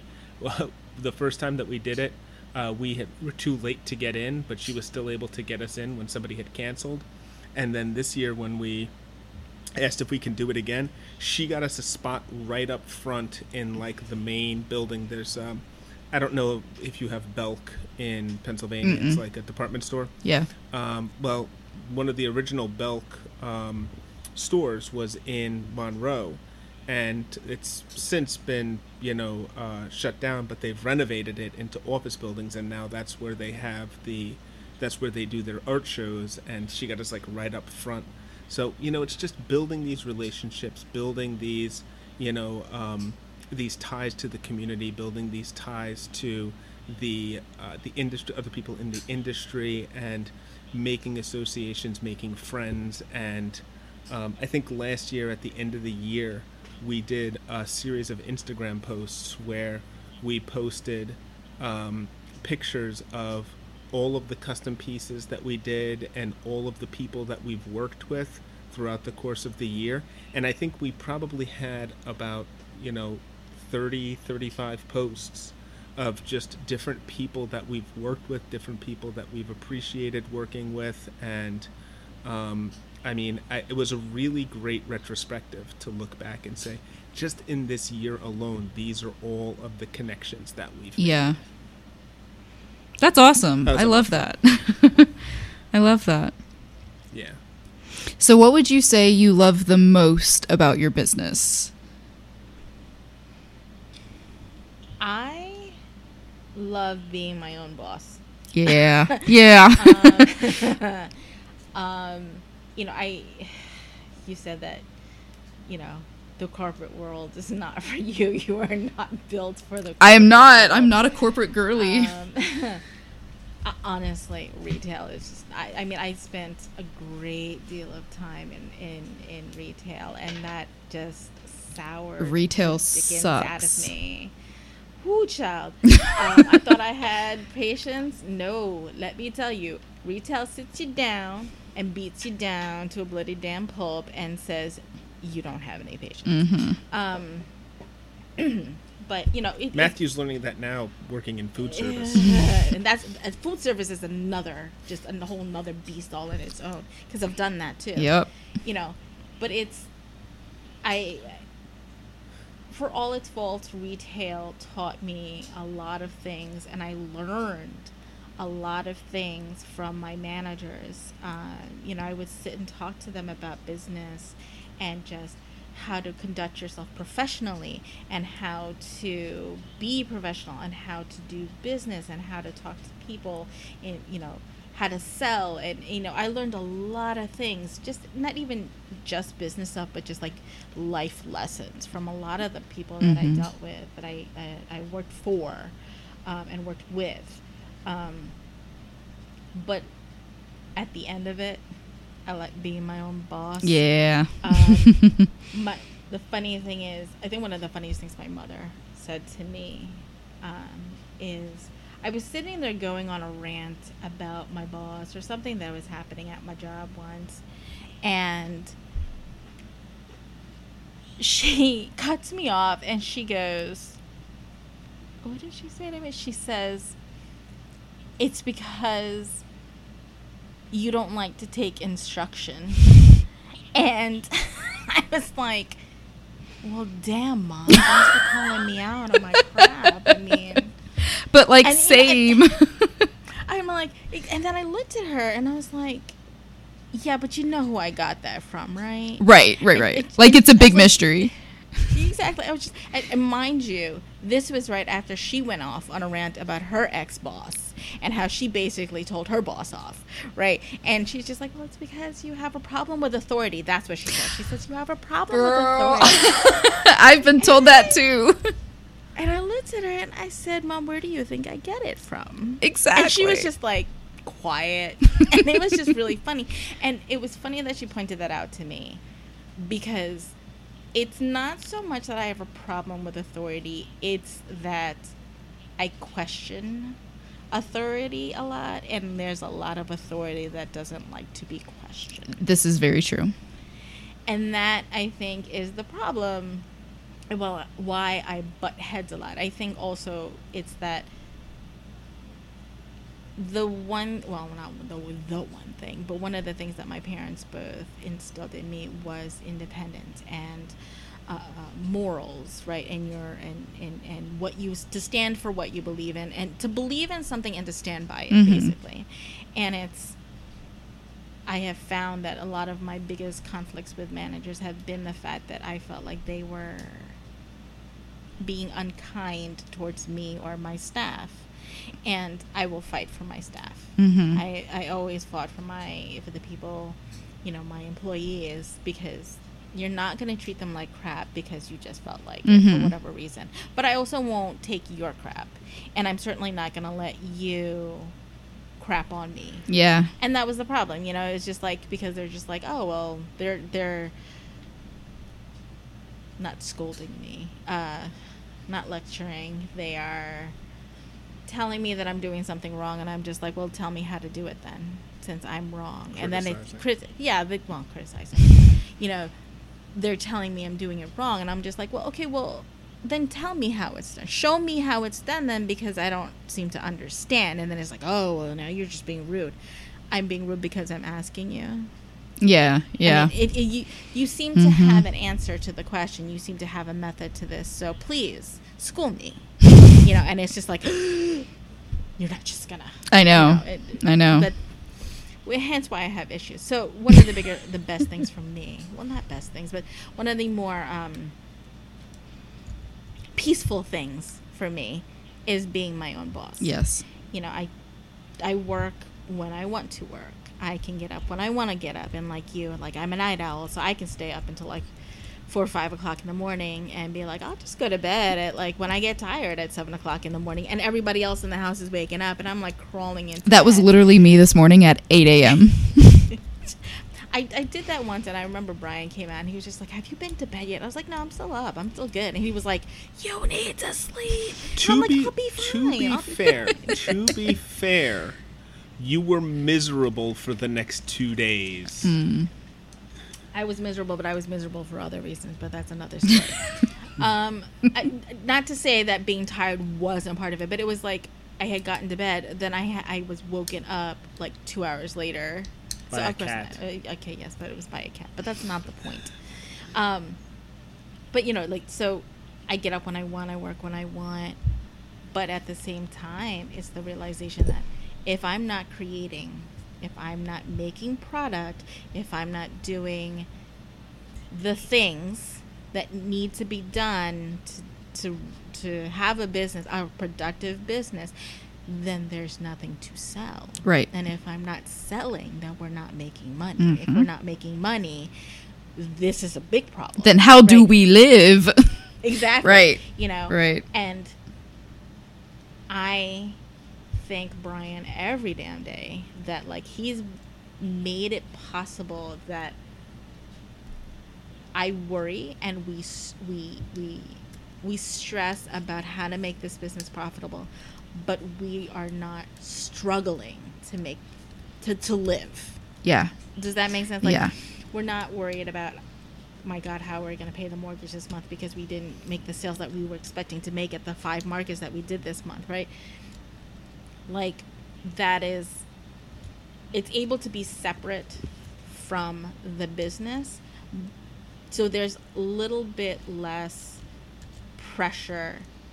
the first time that we did it, we were too late to get in, but she was still able to get us in when somebody had canceled. And then this year, when we asked if we can do it again, she got us a spot right up front in, like, the main building. There's I don't know if you have Belk in Pennsylvania. It's like a department store. Yeah. Well, one of the original Belk stores was in Monroe, and it's since been, you know, shut down, but they've renovated it into office buildings, and now that's where they do their art shows. And she got us, like, right up front. So, you know, it's just building these relationships, building these, you know, these ties to the community, building these ties to the industry, other people in the industry, and making associations, making friends. And I think last year, at the end of the year, we did a series of Instagram posts where we posted pictures of all of the custom pieces that we did and all of the people that we've worked with throughout the course of the year. And I think we probably had about, you know, 35 posts of just different people that we've worked with, different people that we've appreciated working with. And I mean, it was a really great retrospective to look back and say, just in this year alone, these are all of the connections that we've made. Yeah. That's awesome. I love that. I love that. Yeah. So what would you say you love the most about your business? I love being my own boss. Yeah. Yeah. You know, you said that, you know, the corporate world is not for you. You are not built for the corporate I am not. world. I'm not a corporate girly. Honestly, retail is just, I mean, I spent a great deal of time in retail, and that just soured Retail the dickens out sucks. of me. Whoo, child. I thought I had patience. No, let me tell you, retail sits you down and beats you down to a bloody damn pulp and says, you don't have any patience. But, you know, Matthew's learning that now, working in food service. and that's food service is just a whole nother beast all in its own, because I've done that too. Yep. You know, but for all its faults, retail taught me a lot of things, and I learned a lot of things from my managers. You know, I would sit and talk to them about business and just how to conduct yourself professionally and how to be professional and how to do business and how to talk to people and, you know, how to sell. And, you know, I learned a lot of things, just not even just business stuff, but just like life lessons from a lot of the people that I dealt with, that I worked for and worked with. But at the end of it, I like being my own boss. Yeah. The funny thing is, I think one of the funniest things my mother said to me is, I was sitting there going on a rant about my boss or something that was happening at my job once, and she cuts me off and she goes, what did she say to me? She says, it's because you don't like to take instruction. And I was like, well, damn, Mom, thanks for calling me out on my crap. I mean, but like, and, same. I'm like, and then I looked at her and I was like, yeah, but you know who I got that from, right? Right. Like, it's a big mystery. Exactly. I was just, and mind you, this was right after she went off on a rant about her ex-boss and how she basically told her boss off, right? And she's just like, well, it's because you have a problem with authority. That's what she said. She says, you have a problem with authority. I've been told that too. And I looked at her and I said, Mom, where do you think I get it from? Exactly. And she was just like, quiet. And it was just really funny. And it was funny that she pointed that out to me, because it's not so much that I have a problem with authority. It's that I question authority a lot, and there's a lot of authority that doesn't like to be questioned. This is very true. And that, I think, is the problem. Well, why I butt heads a lot. I think also it's that one thing, but one of the things that my parents both instilled in me was independence and morals, right? And what you to stand for what you believe in, and to believe in something and to stand by it, basically. And I have found that a lot of my biggest conflicts with managers have been the fact that I felt like they were being unkind towards me or my staff. And I will fight for my staff. I always fought for the people, you know, my employees, because you're not going to treat them like crap because you just felt like it for whatever reason. But I also won't take your crap, and I'm certainly not going to let you crap on me. Yeah. And that was the problem, you know. It's just like, because they're just like, oh well, they're not scolding me, not lecturing. They are telling me that I'm doing something wrong, and I'm just like, well, tell me how to do it then, since I'm wrong. And then it's criticizing. You know, they're telling me I'm doing it wrong, and I'm just like, well, okay, well, then tell me how it's done. Show me how it's done then, because I don't seem to understand. And then it's like, oh, well, now you're just being rude. I'm being rude because I'm asking you. Yeah. I mean, you seem to have an answer to the question. You seem to have a method to this. So please, school me. You know, and it's just like, you're not just gonna. I know. I know. But hence why I have issues. So one of the best things for me, well, not best things, but one of the more peaceful things for me is being my own boss. Yes. You know, I work when I want to work. I can get up when I want to get up, and like you, like I'm a night owl, so I can stay up until like 4 or 5 o'clock in the morning and be like, I'll just go to bed at like when I get tired at 7 o'clock in the morning, and everybody else in the house is waking up, and I'm like crawling into That was bed. literally me this morning at 8 a.m. I did that once, and I remember Brian came out and he was just like, have you been to bed yet? I was like, no, I'm still up, I'm still good. And he was like, you need to sleep. And I'm like, I'll be fine. To be fair, you were miserable for the next 2 days. I was miserable, but I was miserable for other reasons, but that's another story. Not to say that being tired wasn't part of it, but it was like I had gotten to bed, then I was woken up like 2 hours later. By a cat. Okay, yes, but it was by a cat. But that's not the point. But, you know, like, so I get up when I want, I work when I want. But at the same time, it's the realization that if I'm not creating, if I'm not making product, if I'm not doing the things that need to be done to have a business, a productive business, then there's nothing to sell. Right. And if I'm not selling, then we're not making money. If we're not making money, this is a big problem. Then how do we live? Exactly. Right. You know. Right. And I thank Brian every damn day that like he's made it possible that I worry and we stress about how to make this business profitable, but we are not struggling to live. Yeah. Does that make sense? Like, Yeah. We're not worried about, my God, how are we going to pay the mortgage this month because we didn't make the sales that we were expecting to make at the 5 markets that we did this month, right? Like, that is, it's able to be separate from the business. So there's a little bit less pressure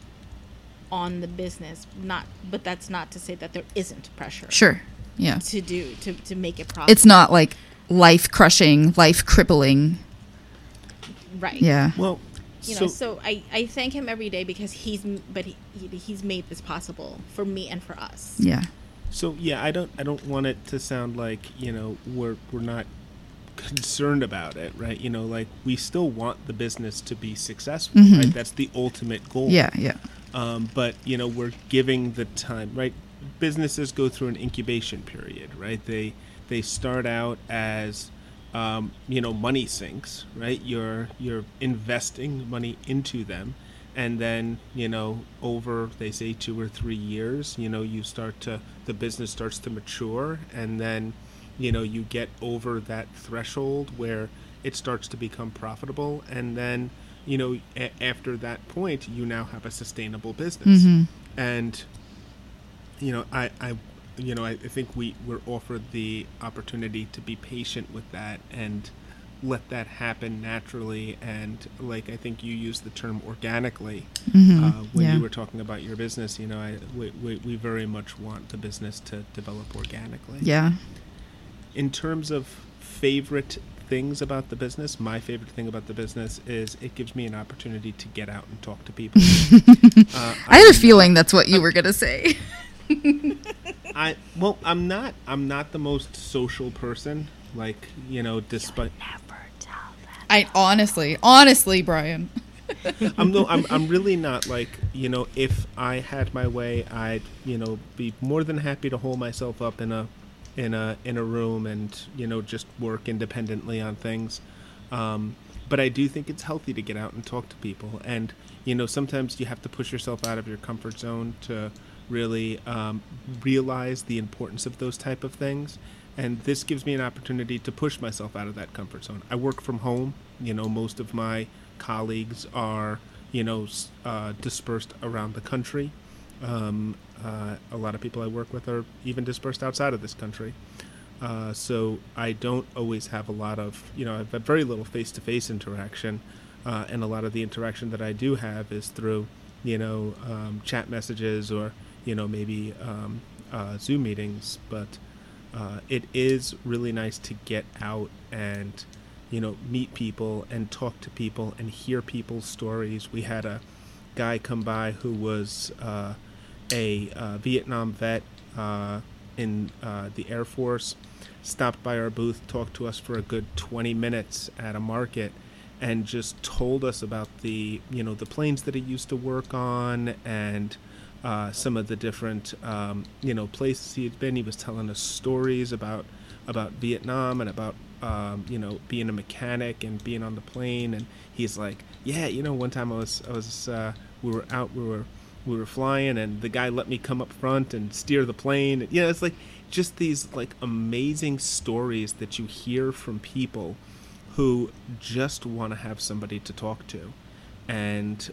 on the business. But that's not to say that there isn't pressure. Sure. Yeah. To make it profitable. It's not like life crushing, life crippling. Right. Yeah. Well, So I thank him every day because he's made this possible for me and for us. Yeah. So yeah, I don't want it to sound like, you know, we're not concerned about it, right? You know, like we still want the business to be successful, right? That's the ultimate goal. Yeah. Yeah. But you know, we're giving the time, right? Businesses go through an incubation period, right? They start out as you know, money sinks, right? You're investing money into them, and then, you know, over, they say 2 or 3 years, you know, the business starts to mature, and then, you know, you get over that threshold where it starts to become profitable, and then, you know, after that point, you now have a sustainable business. And, you know, I think we're offered the opportunity to be patient with that and let that happen naturally. And like, I think you used the term organically when you were talking about your business. You know, we very much want the business to develop organically. Yeah. In terms of favorite things about the business, my favorite thing about the business is it gives me an opportunity to get out and talk to people. I had a feeling that's what you were going to say. I'm not the most social person, like, you know, despite Never tell that. I honestly, Brian. I'm really not, like, you know, if I had my way, I'd, you know, be more than happy to hole myself up in a room and, you know, just work independently on things. But I do think it's healthy to get out and talk to people, and, you know, sometimes you have to push yourself out of your comfort zone to really realize the importance of those type of things. And this gives me an opportunity to push myself out of that comfort zone. I work from home. You know, most of my colleagues are, you know, dispersed around the country. A lot of people I work with are even dispersed outside of this country. So I don't always have a lot of, you know, I've had very little face-to-face interaction. And a lot of the interaction that I do have is through, you know, chat messages or, you know, maybe Zoom meetings. But it is really nice to get out and, you know, meet people and talk to people and hear people's stories. We had a guy come by who was a Vietnam vet in the Air Force, stopped by our booth, talked to us for a good 20 minutes at a market, and just told us about the planes that he used to work on, and some of the different places he had been. He was telling us stories about Vietnam and about being a mechanic and being on the plane. And he's like, yeah, one time we were flying, and the guy let me come up front and steer the plane. And, it's like just these like amazing stories that you hear from people who just want to have somebody to talk to. And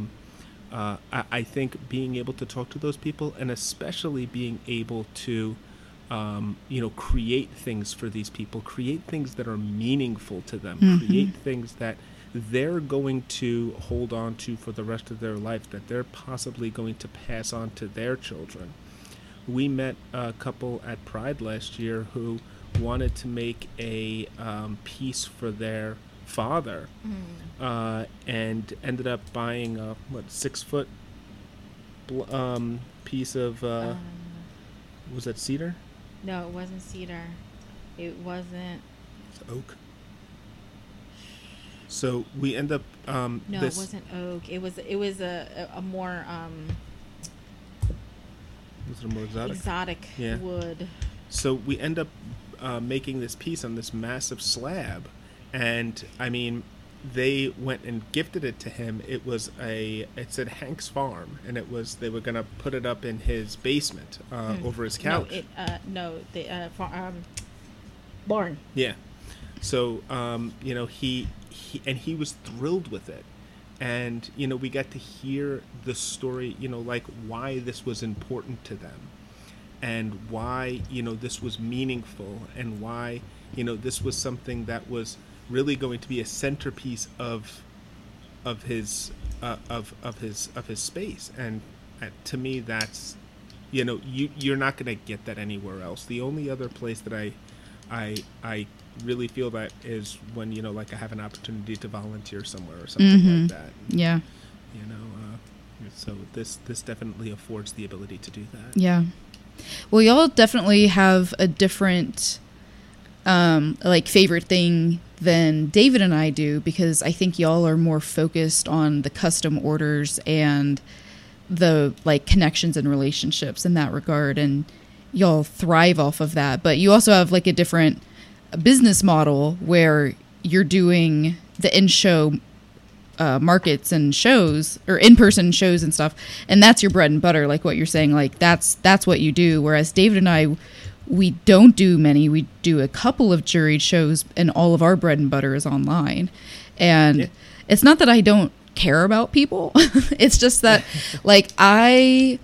I think being able to talk to those people, and especially being able to create things for these people, create things that are meaningful to them, create things that they're going to hold on to for the rest of their life, that they're possibly going to pass on to their children. We met a couple at Pride last year who wanted to make a piece for their father, and ended up buying a 6-foot piece of was that cedar? No, it wasn't cedar. It wasn't. It's oak. So we end up. No, it wasn't oak. It was a more. Was it a more exotic? Exotic wood. So we end up making this piece on this massive slab, and I mean, they went and gifted it to him. It said Hank's Farm, and they were gonna put it up in his basement over his couch. Barn. Yeah. So he was thrilled with it, and we got to hear the story, like why this was important to them, and why this was meaningful, and why this was something that was really going to be a centerpiece of his space. And to me, that's you're not going to get that anywhere else. The only other place that I really feel that is when like I have an opportunity to volunteer somewhere or something like that. Yeah. So this definitely affords the ability to do that. Yeah. Well, y'all definitely have a different favorite thing than David and I do, because I think y'all are more focused on the custom orders and the connections and relationships in that regard, and y'all thrive off of that. But you also have a different business model where you're doing the in-show markets and shows, or in-person shows and stuff, and that's your bread and butter, like what you're saying, that's what you do. Whereas David and I, we don't do many. We do a couple of juried shows, and all of our bread and butter is online. And it's not that I don't care about people. It's just that I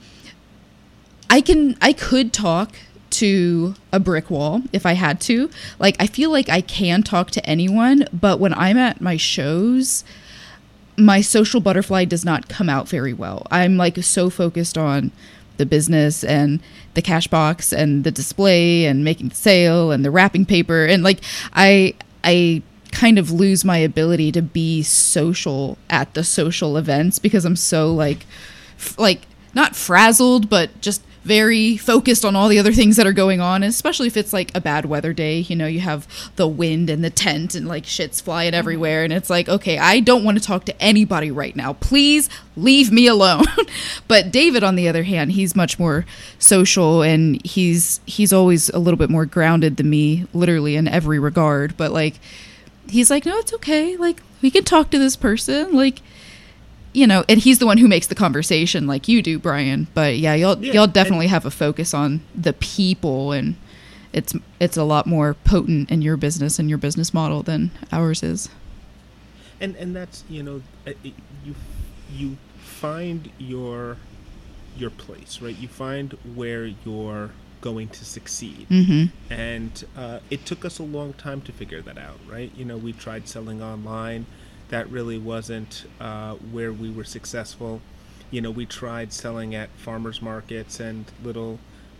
could talk to a brick wall if I had to. I feel like I can talk to anyone, but when I'm at my shows, my social butterfly does not come out very well. I'm so focused on the business and the cash box and the display and making the sale and the wrapping paper, and I kind of lose my ability to be social at the social events because I'm so not frazzled, but just very focused on all the other things that are going on, especially if it's a bad weather day. You have the wind and the tent and shit's flying everywhere, and it's okay, I don't want to talk to anybody right now. Please leave me alone. But David, on the other hand, he's much more social, and he's always a little bit more grounded than me, literally in every regard. But he's no, it's okay. We can talk to this person. And he's the one who makes the conversation like you do, Brian. But y'all definitely have a focus on the people, and it's a lot more potent in your business and your business model than ours is. And that's you find your place, right? You find where you're going to succeed, and it took us a long time to figure that out, right? We tried selling online. That really wasn't where we were successful. We tried selling at farmers markets and little,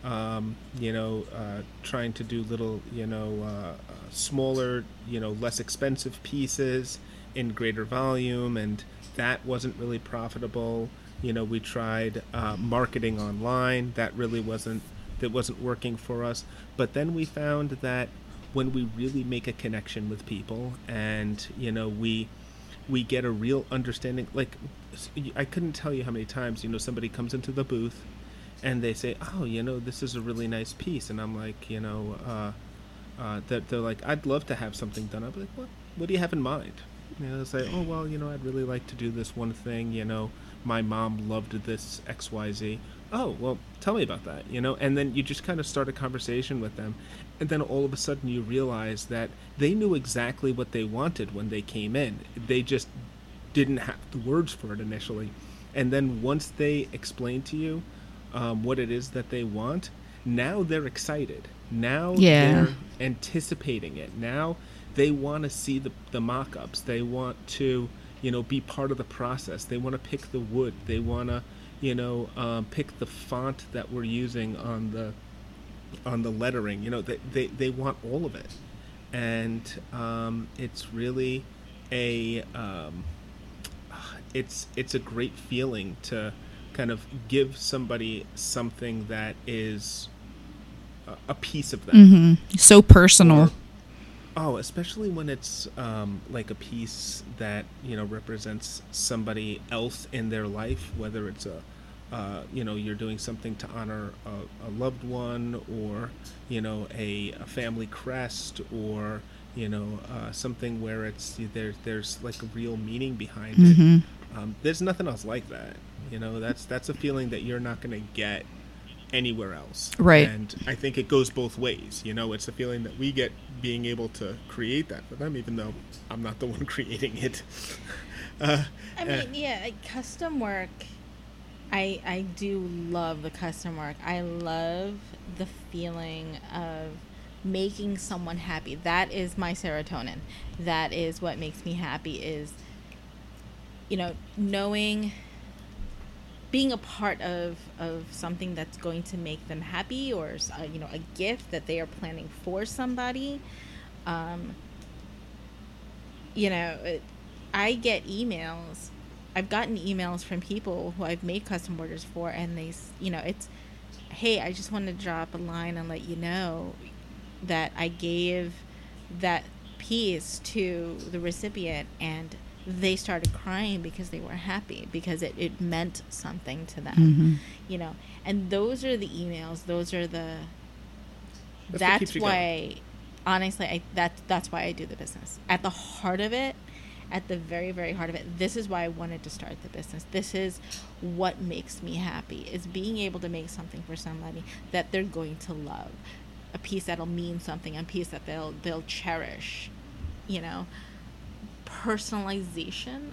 trying to do little, smaller, less expensive pieces in greater volume, and that wasn't really profitable. We tried marketing online. That really wasn't working for us. But then we found that when we really make a connection with people, and we get a real understanding. Like, I couldn't tell you how many times somebody comes into the booth and they say, "Oh, this is a really nice piece," and I'm like, they're like, "I'd love to have something done." I'm like, "What do you have in mind?" They say, "Oh, well, I'd really like to do this one thing. My mom loved this XYZ." "Oh, well, tell me about that." And then you just kind of start a conversation with them, and then all of a sudden you realize that they knew exactly what they wanted when they came in. They just didn't have the words for it initially, and then once they explain to you what it is that they want, now they're excited. Now they're anticipating it. Now they want to see the mock-ups. They want to be part of the process. They want to pick the wood. They want to pick the font that we're using on the lettering. They want all of it, and it's really it's a great feeling to kind of give somebody something that is a piece of them. Mm-hmm. So personal. Especially when it's like a piece that represents somebody else in their life, whether it's you're doing something to honor a loved one, or a family crest, or something where it's there's like a real meaning behind it. There's nothing else like that. That's a feeling that you're not going to get anywhere else. Right. And I think it goes both ways. It's a feeling that we get being able to create that for them, even though I'm not the one creating it. Custom work, I do love the custom work. I love the feeling of making someone happy. That is my serotonin. That is what makes me happy, is knowing, being a part of something that's going to make them happy, or a gift that they are planning for somebody. I get emails. I've gotten emails from people who I've made custom orders for, and they, it's, "Hey, I just wanted to drop a line and let you know that I gave that piece to the recipient, and they started crying because they were happy, because it meant something to them." And those are the emails. Those are that's why, honestly, that's why I do the business. At the heart of it, at the very, very heart of it, this is why I wanted to start the business. This is what makes me happy, is being able to make something for somebody that they're going to love, a piece that'll mean something, a piece that they'll cherish. Personalization,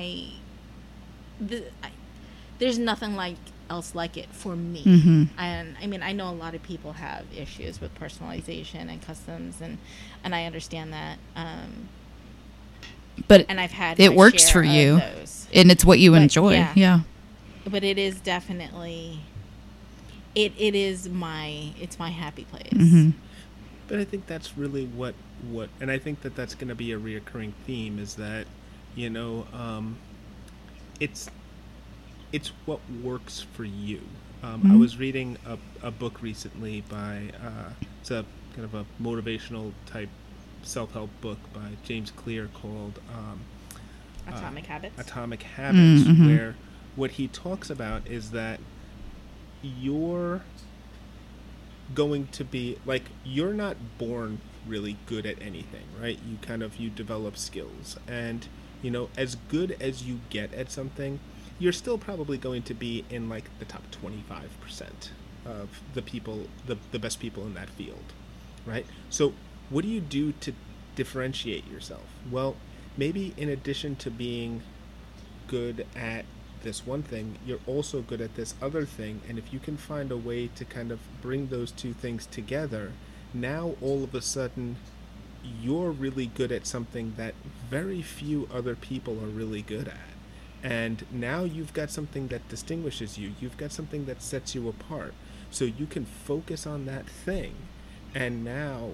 there's nothing else like it for me. And I know a lot of people have issues with personalization and customs, and I understand that, but and I've had it works for you, and it's what you enjoy. But it is definitely it is my happy place. But I think that's really what and I think that's going to be a reoccurring theme, is that it's what works for you. I was reading a book recently by it's a kind of a motivational type self-help book by James Clear called Atomic Habits, where what he talks about is that you're going to be you're not born really good at anything, right? You develop skills, and as good as you get at something, you're still probably going to be in the top 25% of the people, the best people in that field, right? So what do you do to differentiate yourself? Well, maybe in addition to being good at this one thing, you're also good at this other thing, and if you can find a way to kind of bring those two things together, now all of a sudden you're really good at something that very few other people are really good at. And now you've got something that distinguishes you. You've got something that sets you apart. So you can focus on that thing, and now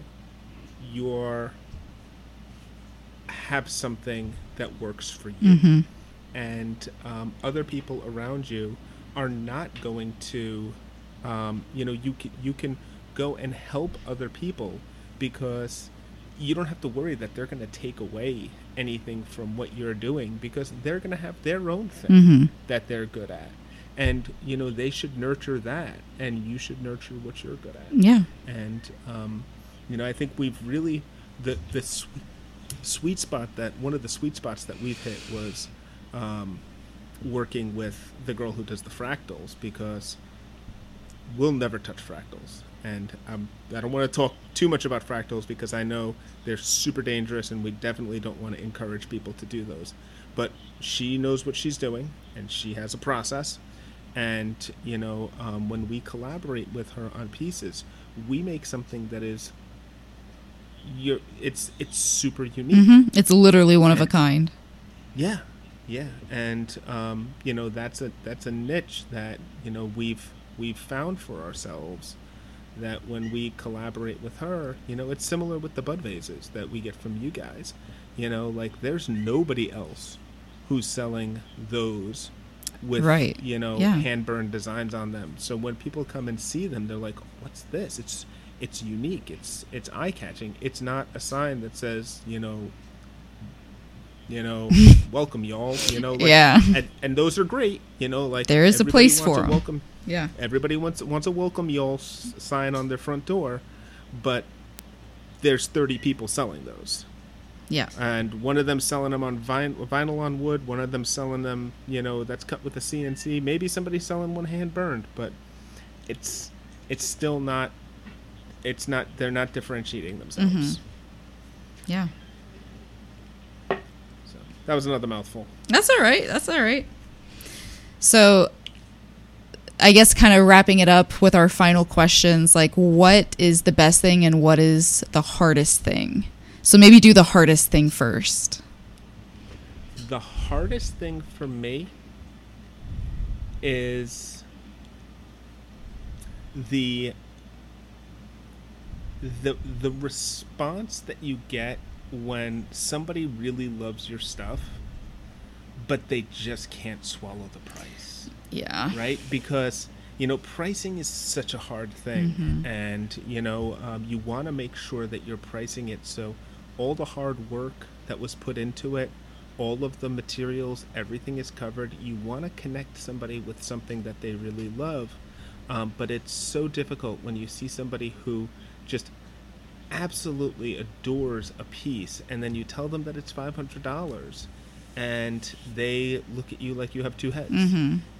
you're have something that works for you. and other people around you are not going to, you can go and help other people because you don't have to worry that they're going to take away anything from what you're doing, because they're going to have their own thing that they're good at. And, they should nurture that, and you should nurture what you're good at. Yeah. And, I think we've really, the sweet spot one of the sweet spots that we've hit was working with the girl who does the fractals, because we'll never touch fractals. And I don't want to talk too much about fractals because I know they're super dangerous, and we definitely don't want to encourage people to do those. But she knows what she's doing, and she has a process. And, when we collaborate with her on pieces, we make something that is, it's super unique. It's literally one of a kind. Yeah. And, that's a niche that, we've found for ourselves, that when we collaborate with her, it's similar with the bud vases that we get from you guys. There's nobody else who's selling those with, hand-burned designs on them. So when people come and see them, they're like, what's this? It's unique. It's eye-catching. It's not a sign that says, welcome y'all, and those are great, there is a place for them. Welcome. Yeah. Everybody wants a welcome y'all sign on their front door, but there's 30 people selling those. Yeah. And one of them selling them on vinyl on wood, one of them selling them, that's cut with a CNC. Maybe somebody's selling one hand burned, but it's still not, they're not differentiating themselves. Yeah. So that was another mouthful. That's all right. So I guess kind of wrapping it up with our final questions, like what is the best thing and what is the hardest thing? So maybe do the hardest thing first. The hardest thing for me is the response that you get when somebody really loves your stuff, but they just can't swallow the price. Yeah. Right? Because, pricing is such a hard thing. And, you want to make sure that you're pricing it so all the hard work that was put into it, all of the materials, everything is covered. You want to connect somebody with something that they really love. But it's so difficult when you see somebody who just absolutely adores a piece, and then you tell them that it's $500, and they look at you like you have two heads.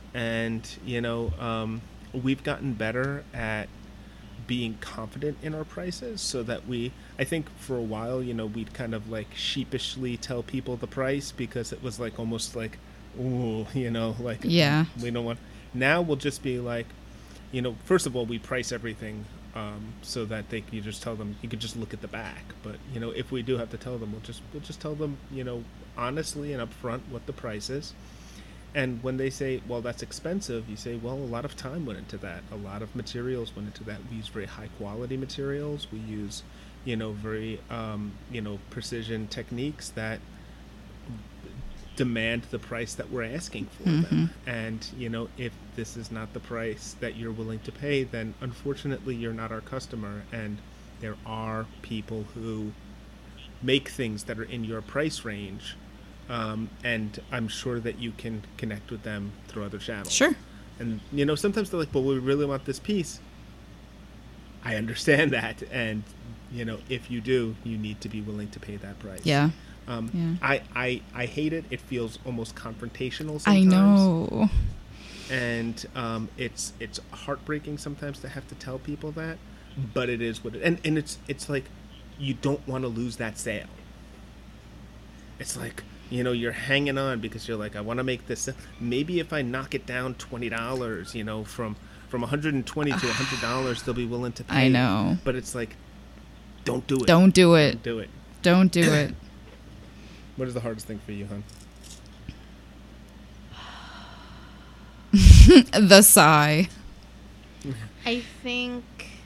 And we've gotten better at being confident in our prices, so that I think for a while, we'd kind of like sheepishly tell people the price because it was like almost like, ooh, we don't want. Now we'll just be like, first of all, we price everything so that you just tell them, you could just look at the back. But if we do have to tell them, we'll just tell them, honestly and upfront what the price is. And when they say, well, that's expensive, you say, well, a lot of time went into that. A lot of materials went into that. We use very high quality materials. We use, very, precision techniques that demand the price that we're asking for them. And, if this is not the price that you're willing to pay, then unfortunately you're not our customer. And there are people who make things that are in your price range. And I'm sure that you can connect with them through other channels. Sure. And, sometimes they're like, well, we really want this piece. I understand that. And, if you do, you need to be willing to pay that price. Yeah. I hate it. It feels almost confrontational sometimes. I know. And it's heartbreaking sometimes to have to tell people that, but it is what it is. And it's like you don't want to lose that sale. It's like, you're hanging on because you're like, I want to make this. Maybe if I knock it down $20, from $120 to $100, they'll be willing to pay. I know. But it's like, don't do it. Don't do it. Don't do it. Don't do it. What is the hardest thing for you, hon? The sigh. I think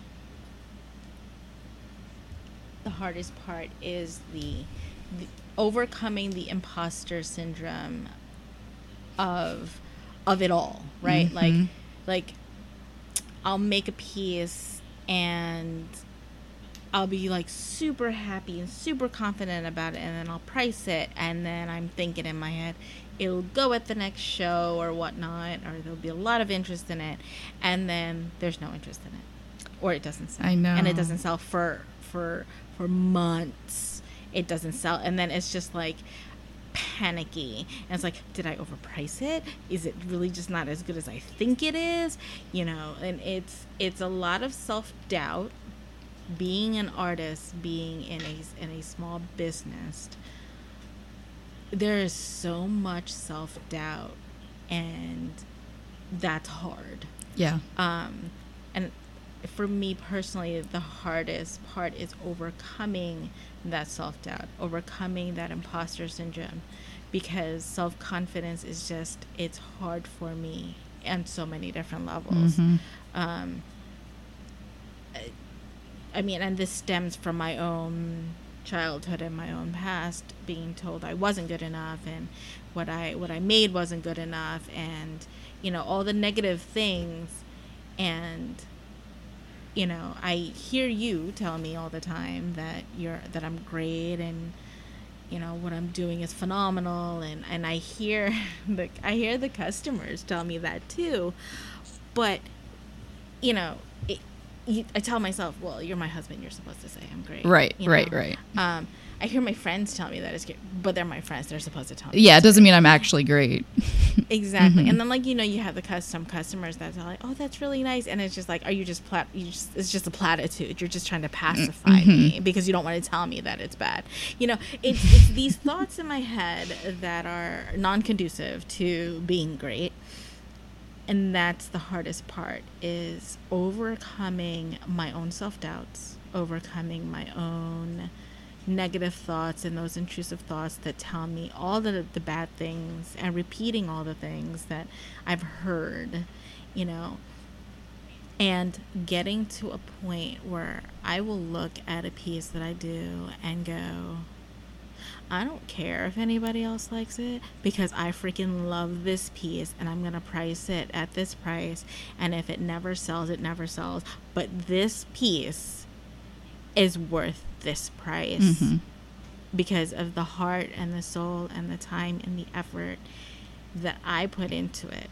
the hardest part is the overcoming the imposter syndrome of it all, right? Like I'll make a piece and I'll be like super happy and super confident about it, and then I'll price it, and then I'm thinking in my head it'll go at the next show or whatnot, or there'll be a lot of interest in it, and then there's no interest in it, or it doesn't sell. I know. And it doesn't sell for months. It doesn't sell, and then it's just like panicky, and it's like, did I overprice it? Is it really just not as good as I think it is? You know, and it's a lot of self-doubt. Being an artist, being in a small business, there is so much self-doubt, and that's hard. Yeah. And for me personally, the hardest part is overcoming that self-doubt, overcoming that imposter syndrome, because self-confidence is just, it's hard for me on so many different levels. I mean, and this stems from my own childhood and my own past, being told I wasn't good enough, and what I made wasn't good enough, and, you know, all the negative things. And, you know, I hear you tell me all the time that I'm great, and, you know, what I'm doing is phenomenal, and I hear the customers tell me that too. But, you know, I tell myself, well, you're my husband, you're supposed to say I'm great. Right, you know? right. I hear my friends tell me that it's great, but they're my friends. They're supposed to tell me. Yeah, it doesn't mean I'm actually great. Exactly. And then, like, you know, you have some customers that are like, oh, that's really nice. And it's just like, are you just it's just a platitude. You're just trying to pacify me because you don't want to tell me that it's bad. You know, it's these thoughts in my head that are non-conducive to being great. And that's the hardest part, is overcoming my own self-doubts, overcoming my own negative thoughts and those intrusive thoughts that tell me all the bad things, and repeating all the things that I've heard, you know, and getting to a point where I will look at a piece that I do and go, I don't care if anybody else likes it, because I freaking love this piece, and I'm going to price it at this price. And if it never sells, it never sells. But this piece is worth this price because of the heart and the soul and the time and the effort that I put into it.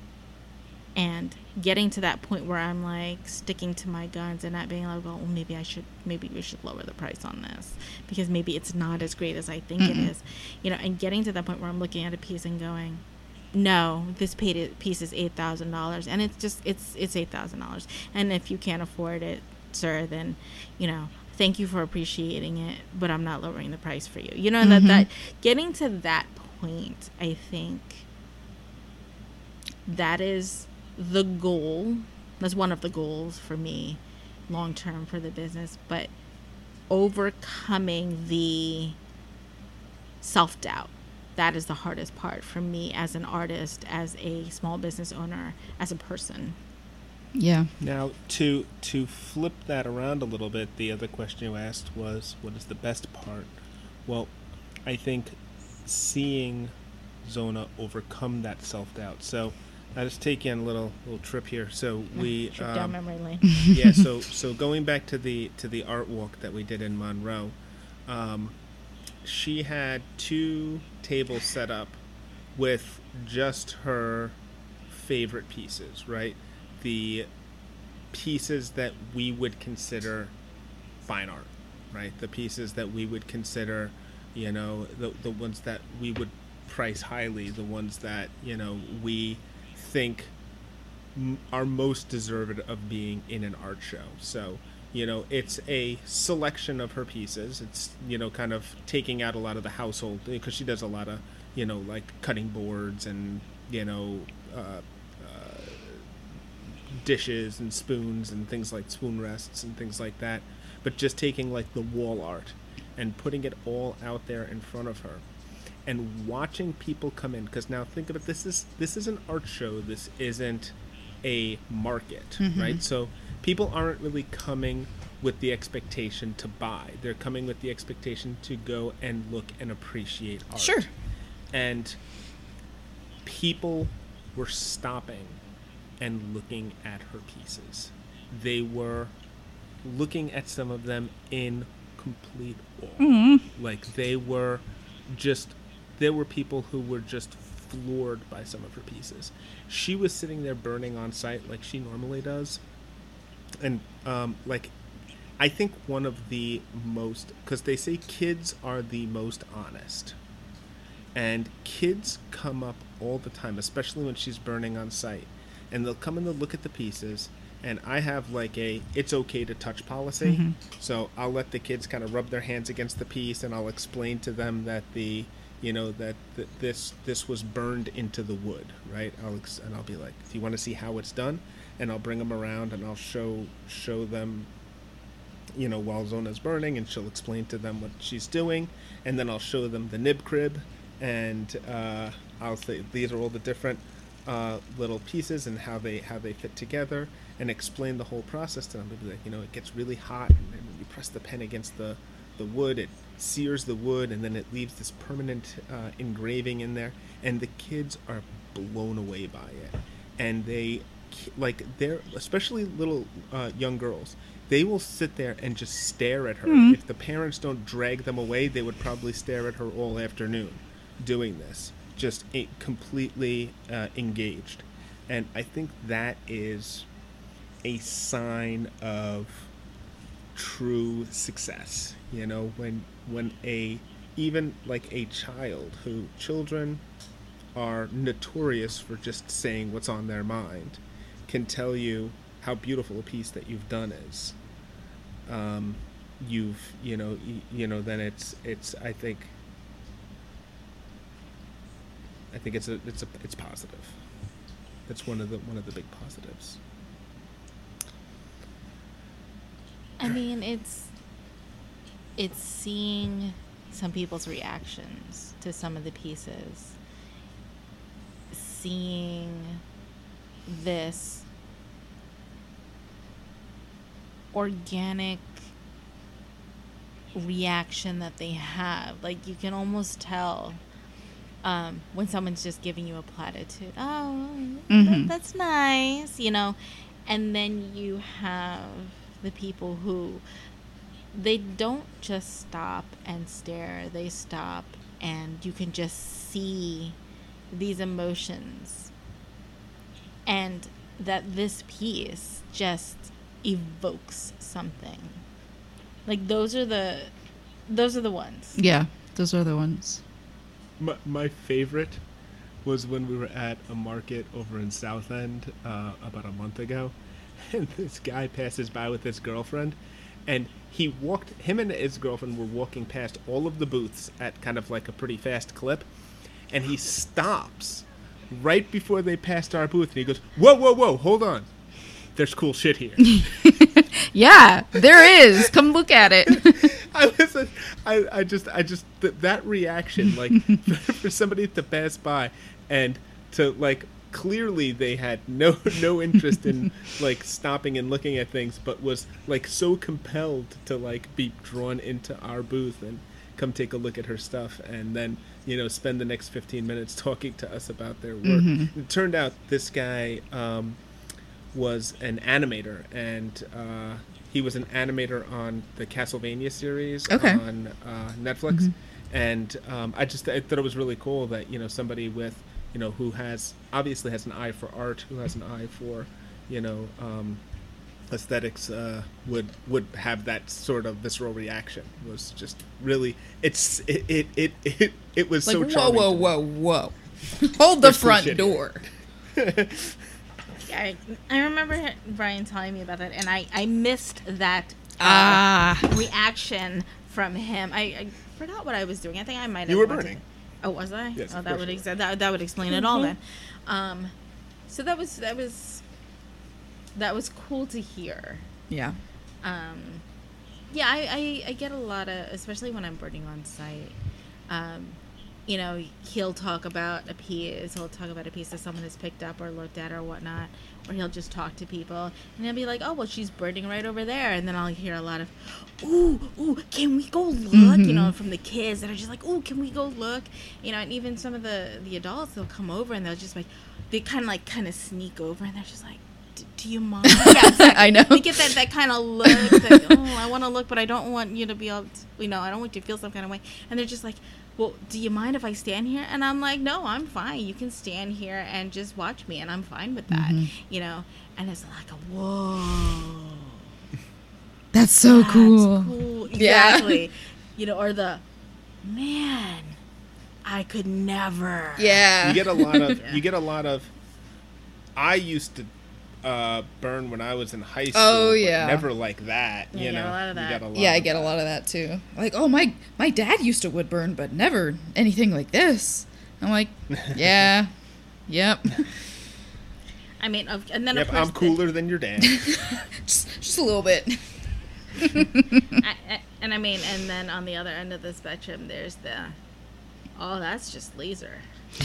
And getting to that point where I'm like sticking to my guns and not being like, well, maybe we should lower the price on this because maybe it's not as great as I think it is, you know, and getting to that point where I'm looking at a piece and going, no, this piece is $8,000, and it's $8,000. And if you can't afford it, sir, then, you know, thank you for appreciating it, but I'm not lowering the price for you. You know, that getting to that point, I think that is the goal. That's one of the goals for me long term for the business, but overcoming the self-doubt, that is the hardest part for me as an artist, as a small business owner, as a person. Yeah. Now, to flip that around a little bit, the other question you asked was, what is the best part? Well, I think seeing Zona overcome that self-doubt. So I'll just take you on a little trip here. So we trip down memory lane. Yeah. So going back to the art walk that we did in Monroe, she had 2 tables set up with just her favorite pieces, right? The pieces that we would consider fine art, right? The pieces that we would consider, you know, the ones that we would price highly, the ones that, you know, we think are most deserved of being in an art show. So, you know, it's a selection of her pieces. It's, you know, kind of taking out a lot of the household, because she does a lot of, you know, like cutting boards and, you know, dishes and spoons and things like spoon rests and things like that, but just taking like the wall art and putting it all out there in front of her and watching people come in. Because now think of it, this is an art show, this isn't a market, right? So people aren't really coming with the expectation to buy, they're coming with the expectation to go and look and appreciate art. Sure. And people were stopping and looking at her pieces. They were looking at some of them in complete awe. Like there were people who were just floored by some of her pieces. She was sitting there burning on site like she normally does. And I think one of the most, because they say kids are the most honest. And kids come up all the time, especially when she's burning on site. And they'll come and they'll look at the pieces. And I have like it's okay to touch policy. So I'll let the kids kind of rub their hands against the piece, and I'll explain to them that this was burned into the wood, right? I'll be like, do you want to see how it's done? And I'll bring them around and I'll show them, while Zona's burning, and she'll explain to them what she's doing. And then I'll show them the nib crib, and I'll say these are all the different little pieces and how they fit together, and explain the whole process to them. They'll be like, it gets really hot, and then when you press the pen against the wood, it sears the wood, and then it leaves this permanent engraving in there, and the kids are blown away by it. And they're especially little young girls, they will sit there and just stare at her. If the parents don't drag them away, they would probably stare at her all afternoon doing this, just completely engaged. And I think that is a sign of true success, when even a child, who children are notorious for just saying what's on their mind, can tell you how beautiful a piece that you've done is. Then it's I think it's positive. That's one of the big positives. I mean, it's seeing some people's reactions to some of the pieces, seeing this organic reaction that they have. Like, you can almost tell when someone's just giving you a platitude. Oh, that's nice, and then you have the people who, they don't just stop and stare, they stop, and you can just see these emotions, and that this piece just evokes something. Like, those are the ones. Yeah, those are the ones. My favorite was when we were at a market over in Southend about a month ago, and this guy passes by with his girlfriend, and him and his girlfriend were walking past all of the booths at kind of like a pretty fast clip, and he stops right before they passed our booth, and he goes, whoa, hold on. There's cool shit here. Yeah, there is. Come look at it. That reaction, like, for somebody to pass by and to, like, clearly they had no interest in, like, stopping and looking at things, but was, like, so compelled to, like, be drawn into our booth and come take a look at her stuff, and then, spend the next 15 minutes talking to us about their work. It turned out this guy was an animator, and he was an animator on the Castlevania series on Netflix. And I thought it was really cool that, somebody with, who obviously has an eye for art, who has an eye for, aesthetics, would have that sort of visceral reaction. It was just really, it was like, so charming. Whoa. Hold the front door. I remember Brian telling me about that, and I missed that reaction from him. I forgot what I was doing. I think I might have. You were burning. Oh, was I? Yes. Oh, that would that would explain it all then. So that was cool to hear. Yeah. Yeah, I get a lot of, especially when I'm burning on site. you know, he'll talk about a piece that someone has picked up or looked at or whatnot, or he'll just talk to people, and he'll be like, oh, well, she's burning right over there, and then I'll hear a lot of, ooh, can we go look, you know, from the kids that are just like, ooh, can we go look, you know, and even some of the adults, they'll come over and they'll just like, they kind of sneak over, and they're just like, do you mind? Yeah, exactly. I know. They get that kind of look, that, oh, I want to look, but I don't want you to be able to, you know, I don't want you to feel some kind of way. And they're just like, well, do you mind if I stand here? And I'm like, no, I'm fine. You can stand here and just watch me, and I'm fine with that, you know. And it's like, whoa. That's so cool. Cool. Yeah. Exactly. You know, or the, man, I could never. Yeah. You get a lot of. I used to burn when I was in high school. Oh, but yeah. never like that. Yeah, You you know, get a lot of that. You get a lot Yeah, I of get a that. lot of that too. Like, oh, my dad used to wood burn, but never anything like this. I'm like, yeah, yep. I mean, and then Yep, of course, I'm cooler than your dad. just a little bit. and I mean, and then on the other end of the spectrum, there's the, oh, that's just laser.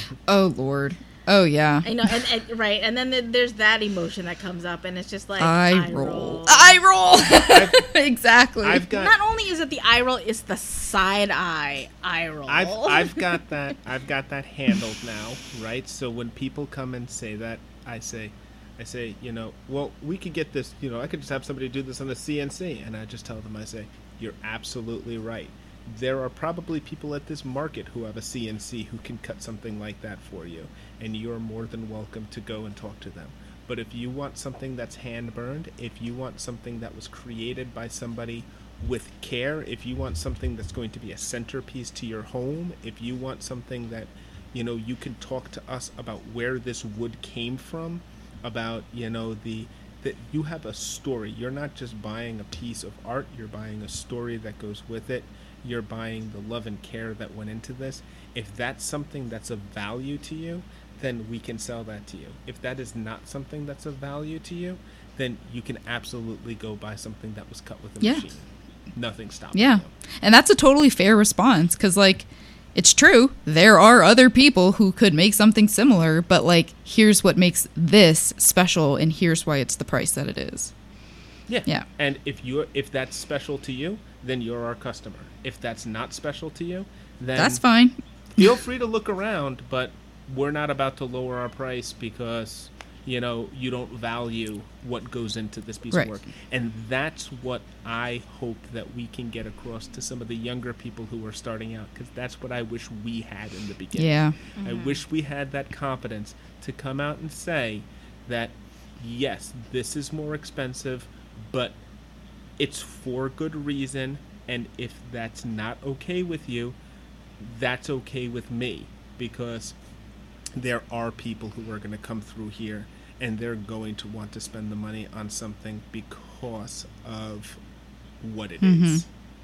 Oh Lord. Oh yeah. I know, and right, and then there's that emotion that comes up, and it's just like Eye roll. Eye roll. Exactly. I've got. Not only is it the eye roll, it's the side eye roll. I've got that. I've got that handled now, right? So when people come and say that, I say, you know, well, we could get this. You know, I could just have somebody do this on the CNC, and I just tell them, I say, you're absolutely right. There are probably people at this market who have a CNC who can cut something like that for you, and you're more than welcome to go and talk to them. But if you want something that's hand burned, if you want something that was created by somebody with care, if you want something that's going to be a centerpiece to your home, if you want something that, you know, you can talk to us about where this wood came from, about, you know, that you have a story. You're not just buying a piece of art, you're buying a story that goes with it. You're buying the love and care that went into this. If that's something that's of value to you, then we can sell that to you. If that is not something that's of value to you, then you can absolutely go buy something that was cut with a machine. Nothing stops Yeah. you. And that's a totally fair response because, like, it's true. There are other people who could make something similar, but, like, here's what makes this special, and here's why it's the price that it is. Yeah. Yeah. And if that's special to you, then you're our customer. If that's not special to you, then That's fine. feel free to look around, but we're not about to lower our price because, you know, you don't value what goes into this piece Right. of work. And that's what I hope that we can get across to some of the younger people who are starting out, because that's what I wish we had in the beginning. Yeah. I wish we had that confidence to come out and say that, yes, this is more expensive, but it's for good reason, and if that's not okay with you, that's okay with me, because there are people who are going to come through here and they're going to want to spend the money on something because of what it is.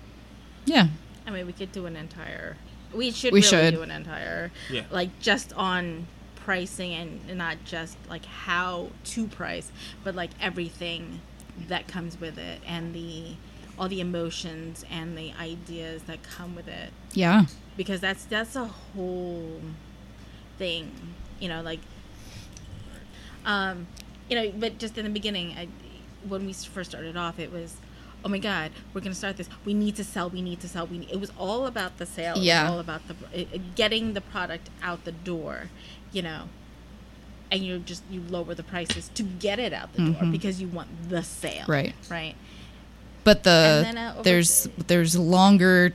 Yeah. I mean, we could do an entire. We should We really should. do an entire, Yeah. like, just on pricing and not just like how to price, but like everything that comes with it and all the emotions and the ideas that come with it, Yeah. because that's a whole thing, you know, like, you know, but just in the beginning, when we first started off, it was, oh my God, we're going to start this. We need to sell. It was all about the sale. Yeah. It was all about getting the product out the door, you know, and you lower the prices to get it out the door because you want the sale. Right. Right. But And then, there's longer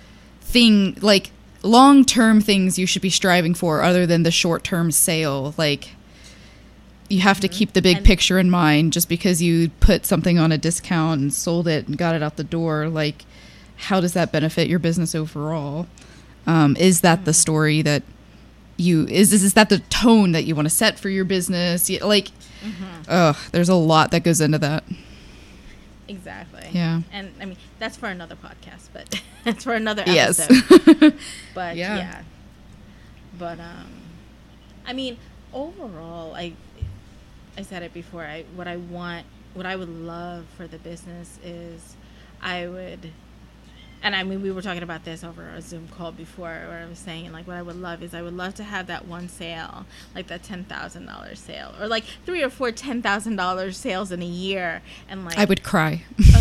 long-term things you should be striving for other than the short-term sale. Like, you have to keep the big And- picture in mind. Just because you put something on a discount and sold it and got it out the door, like, how does that benefit your business overall? Is that the story that is that the tone that you want to set for your business? Like, there's a lot that goes into that. Exactly. Yeah. And I mean, that's for another podcast, but that's for another Yes. episode. But Yeah. yeah. But I mean, overall, I said it before. What I would love for the business is, I And I mean, we were talking about this over a Zoom call before, where I was saying, like, what I would love is I would love to have that one sale, like that $10,000 sale, or like 3 or 4 $10,000 sales in a year, and like I would cry.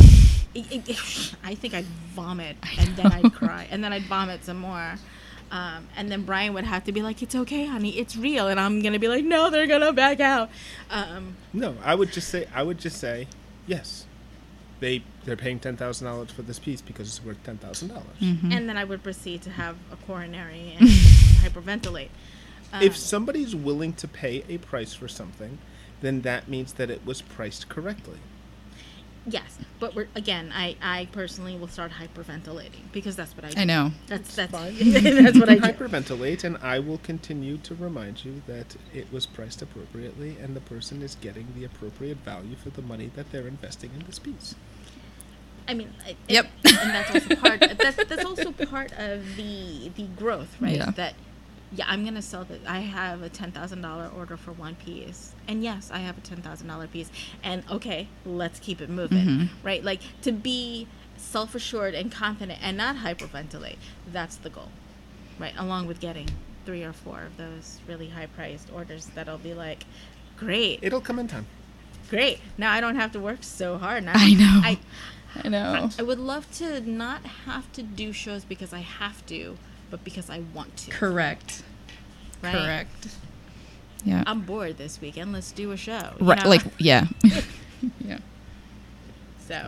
I think I'd vomit, and then I'd cry, and then I'd vomit some more. And then Brian would have to be like, "It's okay, honey, it's real," and I'm gonna be like, "No, they're gonna back out." No, I would just say, yes. They're paying $10,000 for this piece because it's worth $10,000. And then I would proceed to have a coronary and hyperventilate. If somebody's willing to pay a price for something, then that means that it was priced correctly. Yes, but I personally will start hyperventilating because that's what I do. I know. That's fine. That's what I do. Hyperventilate, and I will continue to remind you that it was priced appropriately and the person is getting the appropriate value for the money that they're investing in this piece. I mean, Yep. and that's also part. That's also part of the growth, right? Yeah. That I'm gonna sell that. I have a $10,000 order for one piece, and yes, I have a $10,000 piece, and okay, let's keep it moving, right? Like, to be self-assured and confident and not hyperventilate. That's the goal, right? Along with getting 3 or 4 of those really high-priced orders that'll be like, great, It'll come in time. great. Now I don't have to work so hard. Now I know. I know. I would love to not have to do shows because I have to, but because I want to. Correct. Right? Correct. Yeah. I'm bored this weekend. Let's do a show. you Right. know? Like, yeah. Yeah. So,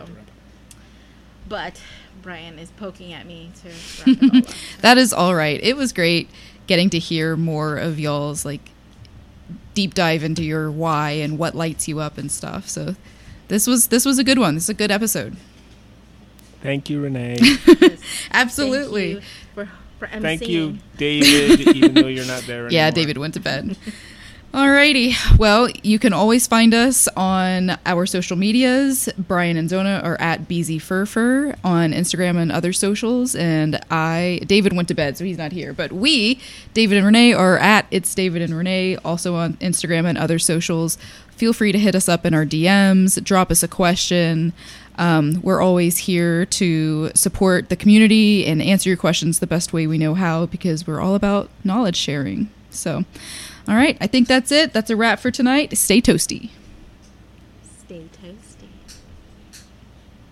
but Brian is poking at me to wrap it all up. That is all right. It was great getting to hear more of y'all's like deep dive into your why and what lights you up and stuff. So this was a good one. This is a good episode. Thank you, Renee. Absolutely. Thank you for emceeing. Thank you, David, even though you're not there anymore. Yeah, David went to bed. Alrighty. Well, you can always find us on our social medias. Brian and Zona are at BZFurFur on Instagram and other socials. And David went to bed, so he's not here. But David and Renee, are at It's David and Renee, also on Instagram and other socials. Feel free to hit us up in our DMs, drop us a question. We're always here to support the community and answer your questions the best way we know how, because we're all about knowledge sharing. So, all right, I think that's it. That's a wrap for tonight. Stay toasty.